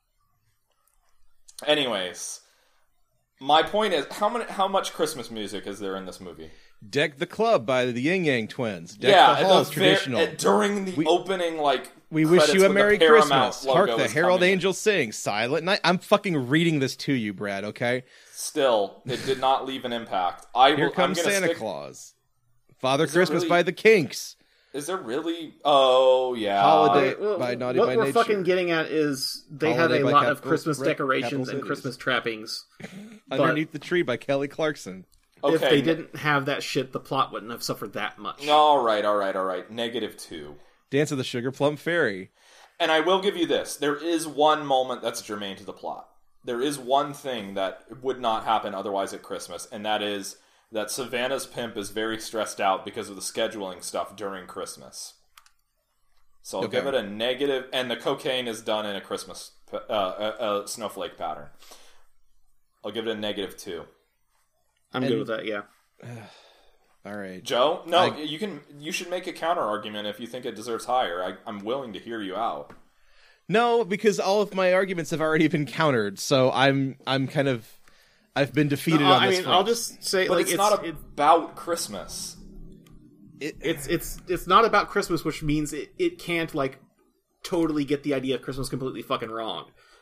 Anyways, my point is, how many, how much Christmas music is there in this movie? Deck the Club by the Yin Yang Twins. Deck yeah, the at Hall the is ver- traditional. at- during the We- opening, like We wish credits you a with Merry the Paramount Christmas. logo Hark the is Herald coming in. Angels sing. Silent Night. I'm fucking reading this to you, Brad, okay? Still, it did not leave an impact. I will, Here I'm comes gonna Santa stick, Claus. Father Is there Christmas really- by the Kinks. Is there really? Oh yeah. Holiday- Okay, well, by Naughty what by we're Nature. fucking getting at is they Holiday have by a lot Capital- of Christmas Re- decorations Capital and Cities. Christmas trappings. Underneath the Tree by Kelly Clarkson. Okay. If they didn't have that shit, the plot wouldn't have suffered that much. All right, all right, all right. Negative two. Dance of the Sugar Plum Fairy. And I will give you this. There is one moment that's germane to the plot. There is one thing that would not happen otherwise at Christmas, and that is that Savannah's pimp is very stressed out because of the scheduling stuff during Christmas. So I'll Okay. give it a negative, and the cocaine is done in a Christmas, uh, a, a snowflake pattern. I'll give it a negative two. I'm And- good with that, yeah. All right. Joe, no, I- you can. You should make a counter argument if you think it deserves higher. I, I'm willing to hear you out. No, because all of my arguments have already been countered, so I'm I'm kind of I've been defeated No, on I this mean, front. I'll just say, But like, it's, it's, not it- about Christmas. It- it's it's it's not about Christmas, which means it, it can't like totally get the idea of Christmas completely fucking wrong.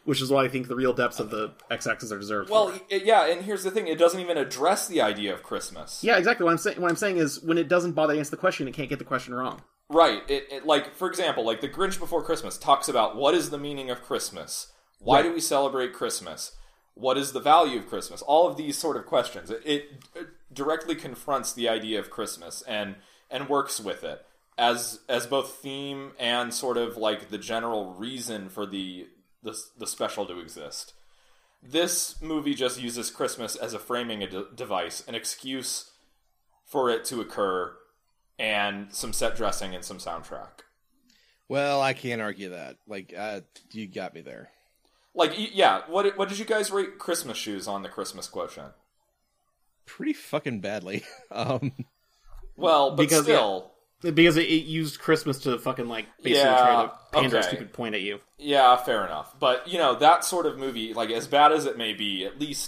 which is why I think the real depths of the X-axis are deserved. Well, for. it, yeah, and here's the thing: it doesn't even address the idea of Christmas. Yeah, exactly. What I'm saying, what I'm saying is, when it doesn't bother to answer the question, it can't get the question wrong. Right. It, it like for example, like The Grinch Before Christmas talks about what is the meaning of Christmas? Why Right. do we celebrate Christmas? What is the value of Christmas? All of these sort of questions. It, it, it directly confronts the idea of Christmas and and works with it as as both theme and sort of like the general reason for the the, the special to exist. This movie just uses Christmas as a framing a de- device, an excuse for it to occur, and some set dressing and some soundtrack. Well, I can't argue that. Like, uh, you got me there. Like, y- yeah, what what did you guys rate Christmas shoes on the Christmas quotient? Pretty fucking badly. um, Well, but Because, still, Because it, it used Christmas to fucking, like, basically Yeah, try to pander a okay. stupid point at you. yeah, fair enough. But, you know, that sort of movie, like, as bad as it may be, at least,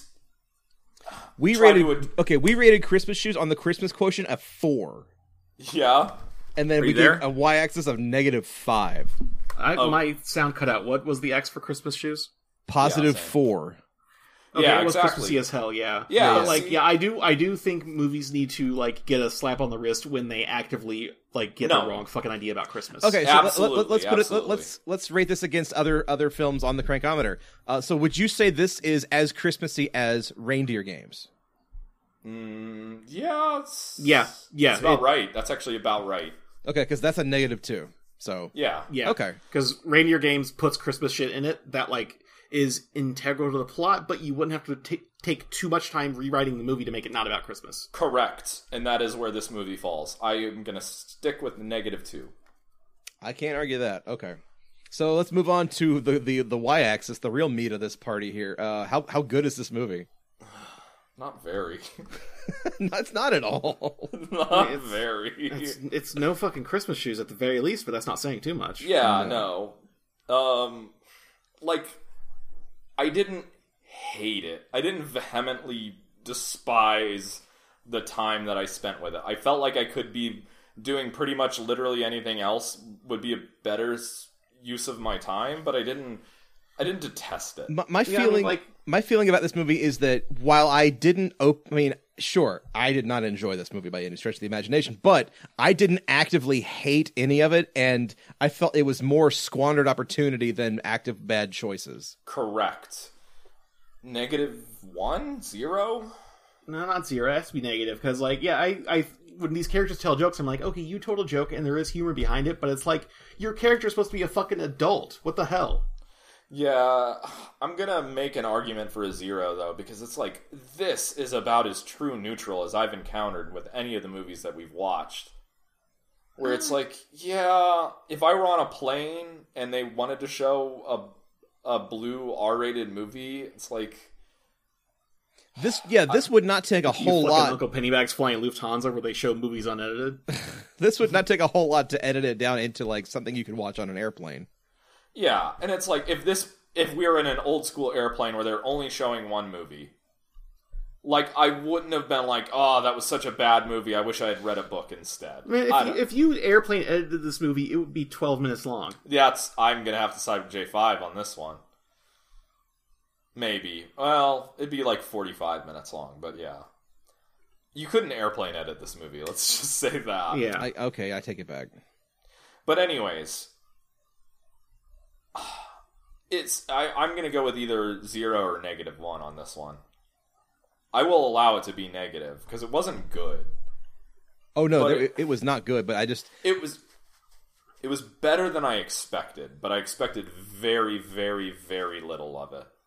we Try rated to ad- okay. We rated Christmas shoes on the Christmas quotient a four, yeah. and then Are we you gave there? a y-axis of negative five, I, Oh. My sound cut out. What was the X for Christmas shoes? positive Yeah, same. four. Okay, Yeah, it was exactly. Christmassy as hell, yeah. Yeah, But, like, see- yeah, I do I do think movies need to, like, get a slap on the wrist when they actively, like, get No. the wrong fucking idea about Christmas. Okay, so let, Absolutely, let, us put it. absolutely. Let, let's let's rate this against other other films on the Crankometer. Uh, so, would you say this is as Christmassy as Reindeer Games? Mm, yeah, it's, Yeah, yeah, it's about it- right. That's actually about right. Okay, because that's a negative two. So, Yeah. Yeah. Okay. Because Reindeer Games puts Christmas shit in it that, like, is integral to the plot, but you wouldn't have to ta- take too much time rewriting the movie to make it not about Christmas. Correct. And that is where this movie falls. I am going to stick with negative two. I can't argue that. Okay. So let's move on to the, the, the y-axis, the real meat of this party here. Uh, how how good is this movie? Not very. That's not at all. Not It's- very. It's, it's no fucking Christmas shoes at the very least, but that's not saying too much. Yeah, no. Um, like, I didn't hate it. I didn't vehemently despise the time that I spent with it. I felt like I could be doing pretty much literally anything else would be a better s- use of my time, but I didn't. I didn't detest it. My, my Yeah, I mean, feeling, like- my feeling about this movie is that while I didn't, op- I mean, sure, I did not enjoy this movie by any stretch of the imagination, but I didn't actively hate any of it, and I felt it was more squandered opportunity than active bad choices. Correct. Negative one? Zero? No, not zero. It has to be negative because, like, yeah, I, I, when these characters tell jokes, I'm like, okay, you told a joke and there is humor behind it, but it's like your character is supposed to be a fucking adult. What the hell? Yeah, I'm gonna make an argument for a zero, though, because it's like, this is about as true neutral as I've encountered with any of the movies that we've watched. Where it's like, yeah, if I were on a plane and they wanted to show a, a blue R-rated movie, it's like, This, yeah, this would not take a You whole fucking lot. Uncle Pennybags flying Lufthansa where they show movies unedited. This would not take a whole lot to edit it down into like something you can watch on an airplane. yeah, and it's like, if this, if we were in an old school airplane where they're only showing one movie, like, I wouldn't have been like, oh, that was such a bad movie, I wish I had read a book instead. I mean, if, I you, don't- if you airplane edited this movie, it would be twelve minutes long. Yeah, it's, I'm gonna have to side with J five on this one. Maybe. Well, it'd be like forty-five minutes long, but yeah. You couldn't airplane edit this movie, let's just say that. Yeah. I, okay, I take it back. But anyways, it's I, I'm gonna go with either zero or negative one on this one. I will allow it to be negative, because it wasn't good. Oh no, But there, it- it, it was not good, but I just It was it was better than I expected, but I expected very, very, very little of it.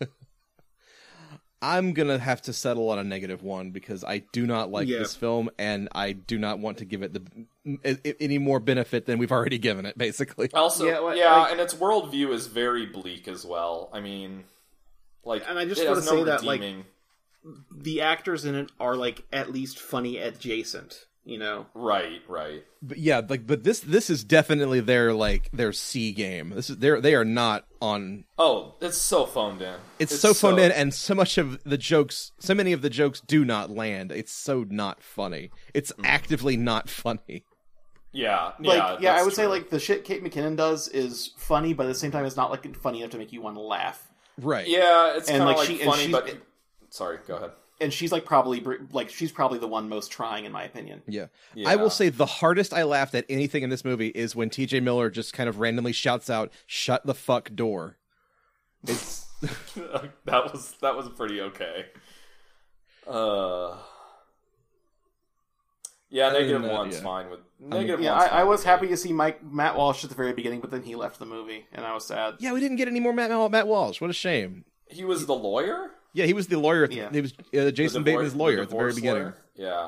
I'm gonna have to settle on a negative one because I do not like Yeah. this film, and I do not want to give it the i- i- any more benefit than we've already given it. Basically, Also, Yeah, yeah, well, like- and its worldview is very bleak as well. I mean, like, And I just it wanna has no say that, like, redeeming- The actors in it are, like, at least funny adjacent, you know? right, right. but yeah, like but this this is definitely their like their C game. This is they they are not on. Oh, it's so phoned in. It's, so phoned in, and so much of the jokes, so many of the jokes do not land. It's so not funny. It's Mm. actively not funny. Yeah, Like, yeah, yeah, I that's would say true. like the shit Kate McKinnon does is funny, but at the same time, it's not like funny enough to make you want to laugh. Right. Yeah, it's And, kind of like, like, she- and funny, she's- but sorry, go ahead. And she's like probably br- like she's probably the one most trying, in my opinion. Yeah. Yeah. I will say the hardest I laughed at anything in this movie is when T J Miller just kind of randomly shouts out, "Shut the fuck door." It's that was that was pretty okay. Uh, yeah, Other negative than that, one's yeah. fine with negative. Yeah, one's I, fine I was with happy me. to see Mike Matt Walsh at the very beginning, but then he left the movie, and I was sad. yeah, we didn't get any more Matt, Matt Walsh. What a shame. He was the lawyer. Yeah, he was the lawyer. At the, Yeah. He was uh, Jason The divor- Bateman's lawyer the at the very divorce beginning, lawyer? Yeah.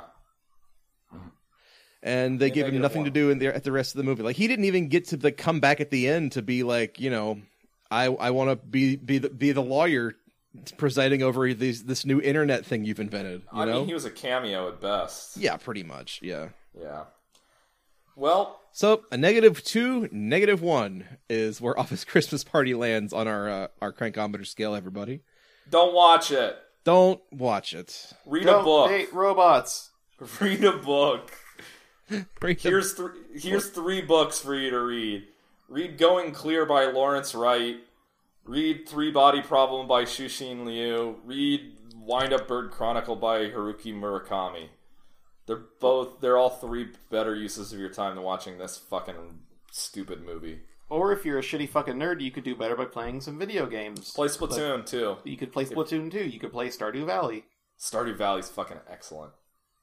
and they Yeah, give him negative nothing one. to do in there at the rest of the movie. Like he didn't even get to the come back at the end to be like, you know, I I want to be be the, be the lawyer presiding over these this new internet thing you've invented. You I know? mean, he was a cameo at best. Yeah, pretty much. Yeah. Yeah. Well, So a negative two, negative one is where Office Christmas Party lands on our uh, our crankometer scale. Everybody, don't watch it. don't watch it. Read a Don't book. hate robots. Read a book. Bring the- Here's three. Here's three books for you to read. Read "Going Clear" by Lawrence Wright. Read "Three Body Problem" by Shushin Liu. Read "Wind Up Bird Chronicle" by Haruki Murakami. They're both. They're all three better uses of your time than watching this fucking stupid movie. Or if you're a shitty fucking nerd, you could do better by playing some video games. Play Splatoon too. You could play Splatoon two. You could play Stardew Valley. Stardew Valley's fucking excellent.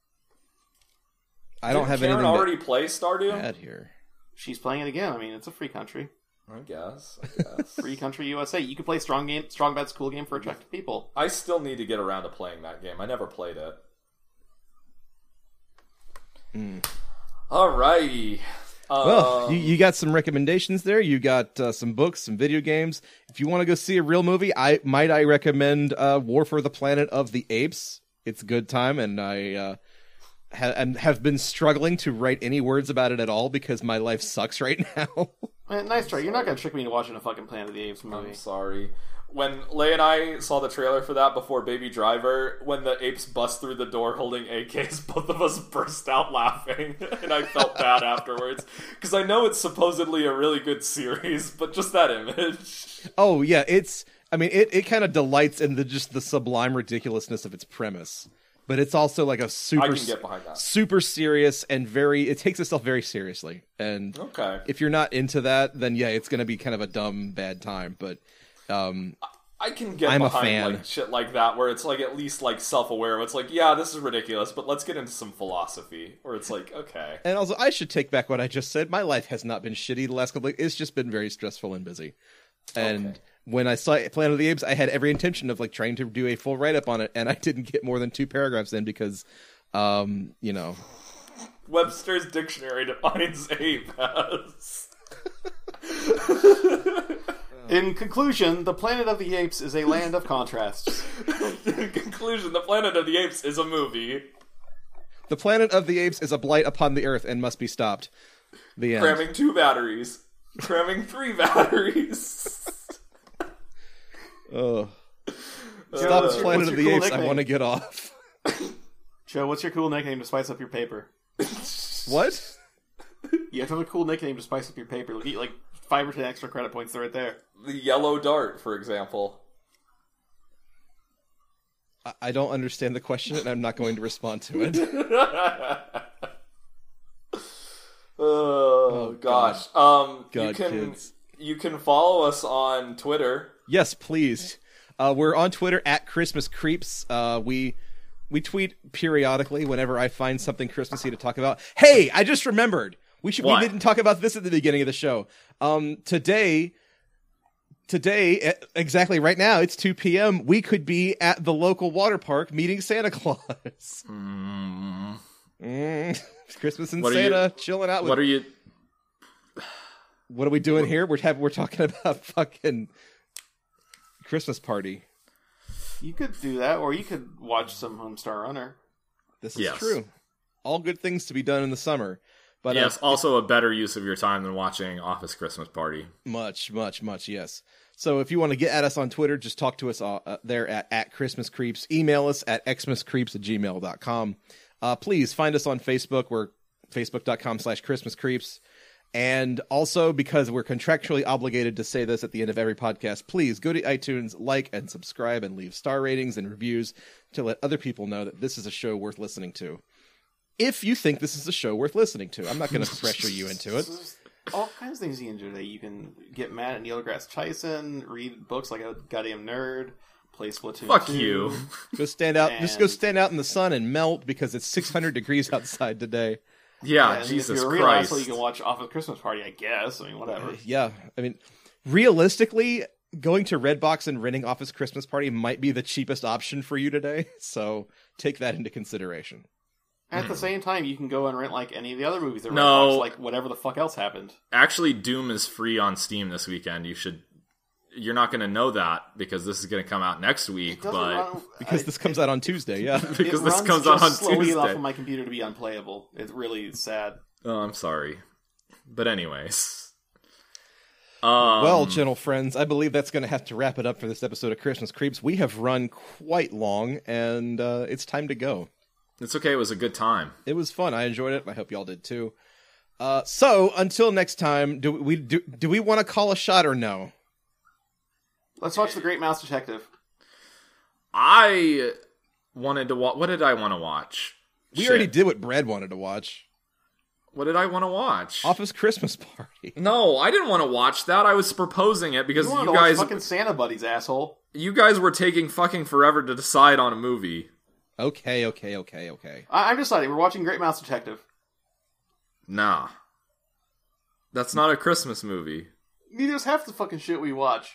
I don't Didn't have Karen anything already play Stardew. to add here. She's playing it again. I mean, it's a free country. I guess. I guess. Free country U S A. You could play Strong Game, Strong Bad's cool game for attractive people. I still need to get around to playing that game. I never played it. Mm. Alrighty. Uh, Well, you, you got some recommendations there. You got uh, some books, some video games. If you want to go see a real movie, I might I recommend uh, War for the Planet of the Apes. It's a good time, and I uh, ha- and have been struggling to write any words about it at all because my life sucks right now. Man, nice try. You're not going to trick me into watching a fucking Planet of the Apes movie. I'm sorry. When Leigh and I saw the trailer for that before Baby Driver, when the apes bust through the door holding A Ks, both of us burst out laughing, and I felt bad afterwards. Because I know it's supposedly a really good series, but just that image. Oh yeah, it's. I mean, it, it kind of delights in the just the sublime ridiculousness of its premise, but it's also like a super I can get behind that. super serious and very. It takes itself very seriously, and Okay. if you're not into that, then yeah, it's going to be kind of a dumb bad time. But um, I can get I'm a behind fan. like shit like that, where it's like at least like self-aware. It's like, yeah, this is ridiculous, but let's get into some philosophy. Where it's like, okay. and also I should take back what I just said. My life has not been shitty the last couple. Of, it's just been very stressful and busy, and. Okay. When I saw Planet of the Apes, I had every intention of like trying to do a full write up on it, and I didn't get more than two paragraphs in because, um, you know, Webster's dictionary defines ape as. In conclusion, the Planet of the Apes is a land of contrasts. In conclusion, the Planet of the Apes is a movie. the Planet of the Apes is a blight upon the Earth and must be stopped. The end. Cramming two batteries. Cramming three batteries. Ugh. Joe, Stop what's your- Planet what's of your the cool Apes. I nickname? want to get off. Joe, what's your cool nickname to spice up your paper? What? You have to have a cool nickname to spice up your paper. You'll get like five or ten extra credit points right there. The yellow dart, for example. I- I don't understand the question, and I'm not going to respond to it. Oh, gosh. Um, you God, can kids. you can follow us on Twitter. Yes, please. Uh, we're on Twitter at Christmas Creeps. Uh, we we tweet periodically whenever I find something Christmassy to talk about. Hey, I just remembered. We should. What? We didn't talk about this at the beginning of the show. Um, today, today, eh, exactly right now, it's two p.m. We could be at the local water park meeting Santa Claus. Mm, Mm, Christmas and What are you- Santa chilling out with. what are you? What are we doing here? We're have, we're talking about fucking Christmas party. You could do that, or you could watch some Homestar Runner. This is Yes. true. All good things to be done in the summer, but Yes, uh, also a better use of your time than watching Office Christmas Party. much, much, much. Yes. So if you want to get at us on Twitter, just talk to us uh, uh, there at, at Christmas Creeps. Email us at xmascreeps at gmail dot com. Uh, please find us on Facebook. We're facebook.com slash Christmas Creeps. And also, because we're contractually obligated to say this at the end of every podcast, please go to iTunes, like and subscribe, and leave star ratings and reviews to let other people know that this is a show worth listening to. If you think this is a show worth listening to, I'm not going to pressure you into it. There's all kinds of things you can do today. You can get mad at Neil deGrasse Tyson, read books like a goddamn nerd, play Splatoon Fuck two. you. Go stand out. And- Just go stand out in the sun and melt because it's six hundred degrees outside today. Yeah, And Jesus if you're a real Christ. asshole, you can watch Office Christmas Party, I guess. I mean, whatever. Yeah, I mean, realistically, going to Redbox and renting Office Christmas Party might be the cheapest option for you today. So take that into consideration. At the same time, you can go and rent like any of the other movies that No. Redbox, like whatever the fuck else happened. Actually, Doom is free on Steam this weekend. You should. You're not going to know that because this is going to come out next week, It doesn't but run, Because I- this comes out on Tuesday. Yeah. it because this runs comes out just on slowly Tuesday. enough on my computer to be unplayable. It's really sad. Oh, I'm sorry. But anyways. Um, Well, gentle friends, I believe that's going to have to wrap it up for this episode of Christmas Creeps. We have run quite long, and uh, it's time to go. it's okay. It was a good time. It was fun. I enjoyed it. I hope y'all did too. Uh, so until next time, do we do? Do we want to call a shot or no? Let's watch The Great Mouse Detective. I wanted to watch. What did I want to watch? We Shit. already did what Brad wanted to watch. What did I want to watch? Office Christmas Party. No, I didn't want to watch that. I was proposing it because You you, wanted to guys, watch fucking Santa Buddies, asshole. you guys were taking fucking forever to decide on a movie. Okay, okay, okay, okay. I- I'm deciding. We're watching Great Mouse Detective. Nah, that's not a Christmas movie. Neither's half the fucking shit we watch.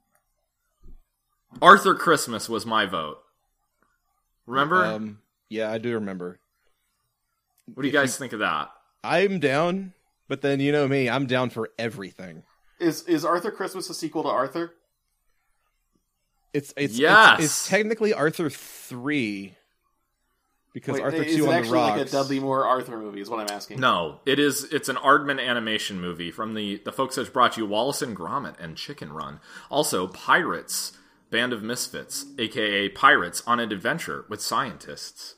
Arthur Christmas was my vote. Remember? Um, yeah, I do remember. what do you guys think of that? I'm down, but then you know me, I'm down for everything. Is is Arthur Christmas a sequel to Arthur? It's it's Yes. it's, it's technically Arthur three because Wait, Arthur is two it on the actually rocks. like a Dudley Moore Arthur movie? Is what I'm asking. No, it is. It's an Aardman animation movie from the the folks that brought you Wallace and Gromit and Chicken Run. Also, Pirates, Band of Misfits, aka Pirates on an Adventure with Scientists.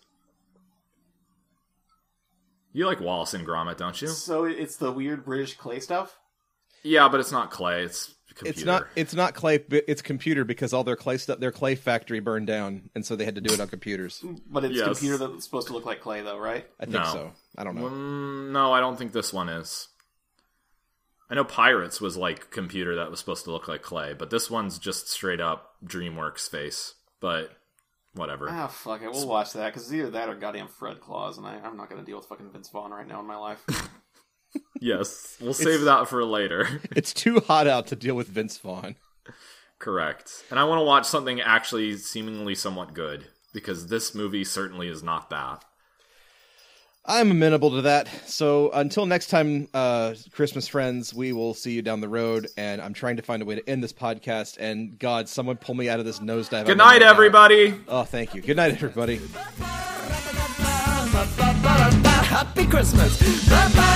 You like Wallace and Gromit, don't you? So it's the weird British clay stuff. Yeah, but it's not clay. It's computer. It's not it's not clay, but it's computer because all their clay stuff, their clay factory burned down, and so they had to do it on computers. But it's Yes. computer that's supposed to look like clay, though, right? I think No. so. I don't know. Mm, no, I don't think this one is. I know Pirates was like computer that was supposed to look like clay, but this one's just straight up DreamWorks face. But whatever. Ah, fuck it. We'll watch that, because either that or goddamn Fred Claus, and I, I'm not going to deal with fucking Vince Vaughn right now in my life. Yes, we'll save that for later. It's too hot out to deal with Vince Vaughn. Correct. And I want to watch something actually seemingly somewhat good, because this movie certainly is not that. I'm amenable to that. So until next time, uh, Christmas friends, we will see you down the road. And I'm trying to find a way to end this podcast. And God, someone pull me out of this nosedive. Good I'm in night, right now. everybody! Oh, thank you. Good night, everybody. Happy Christmas.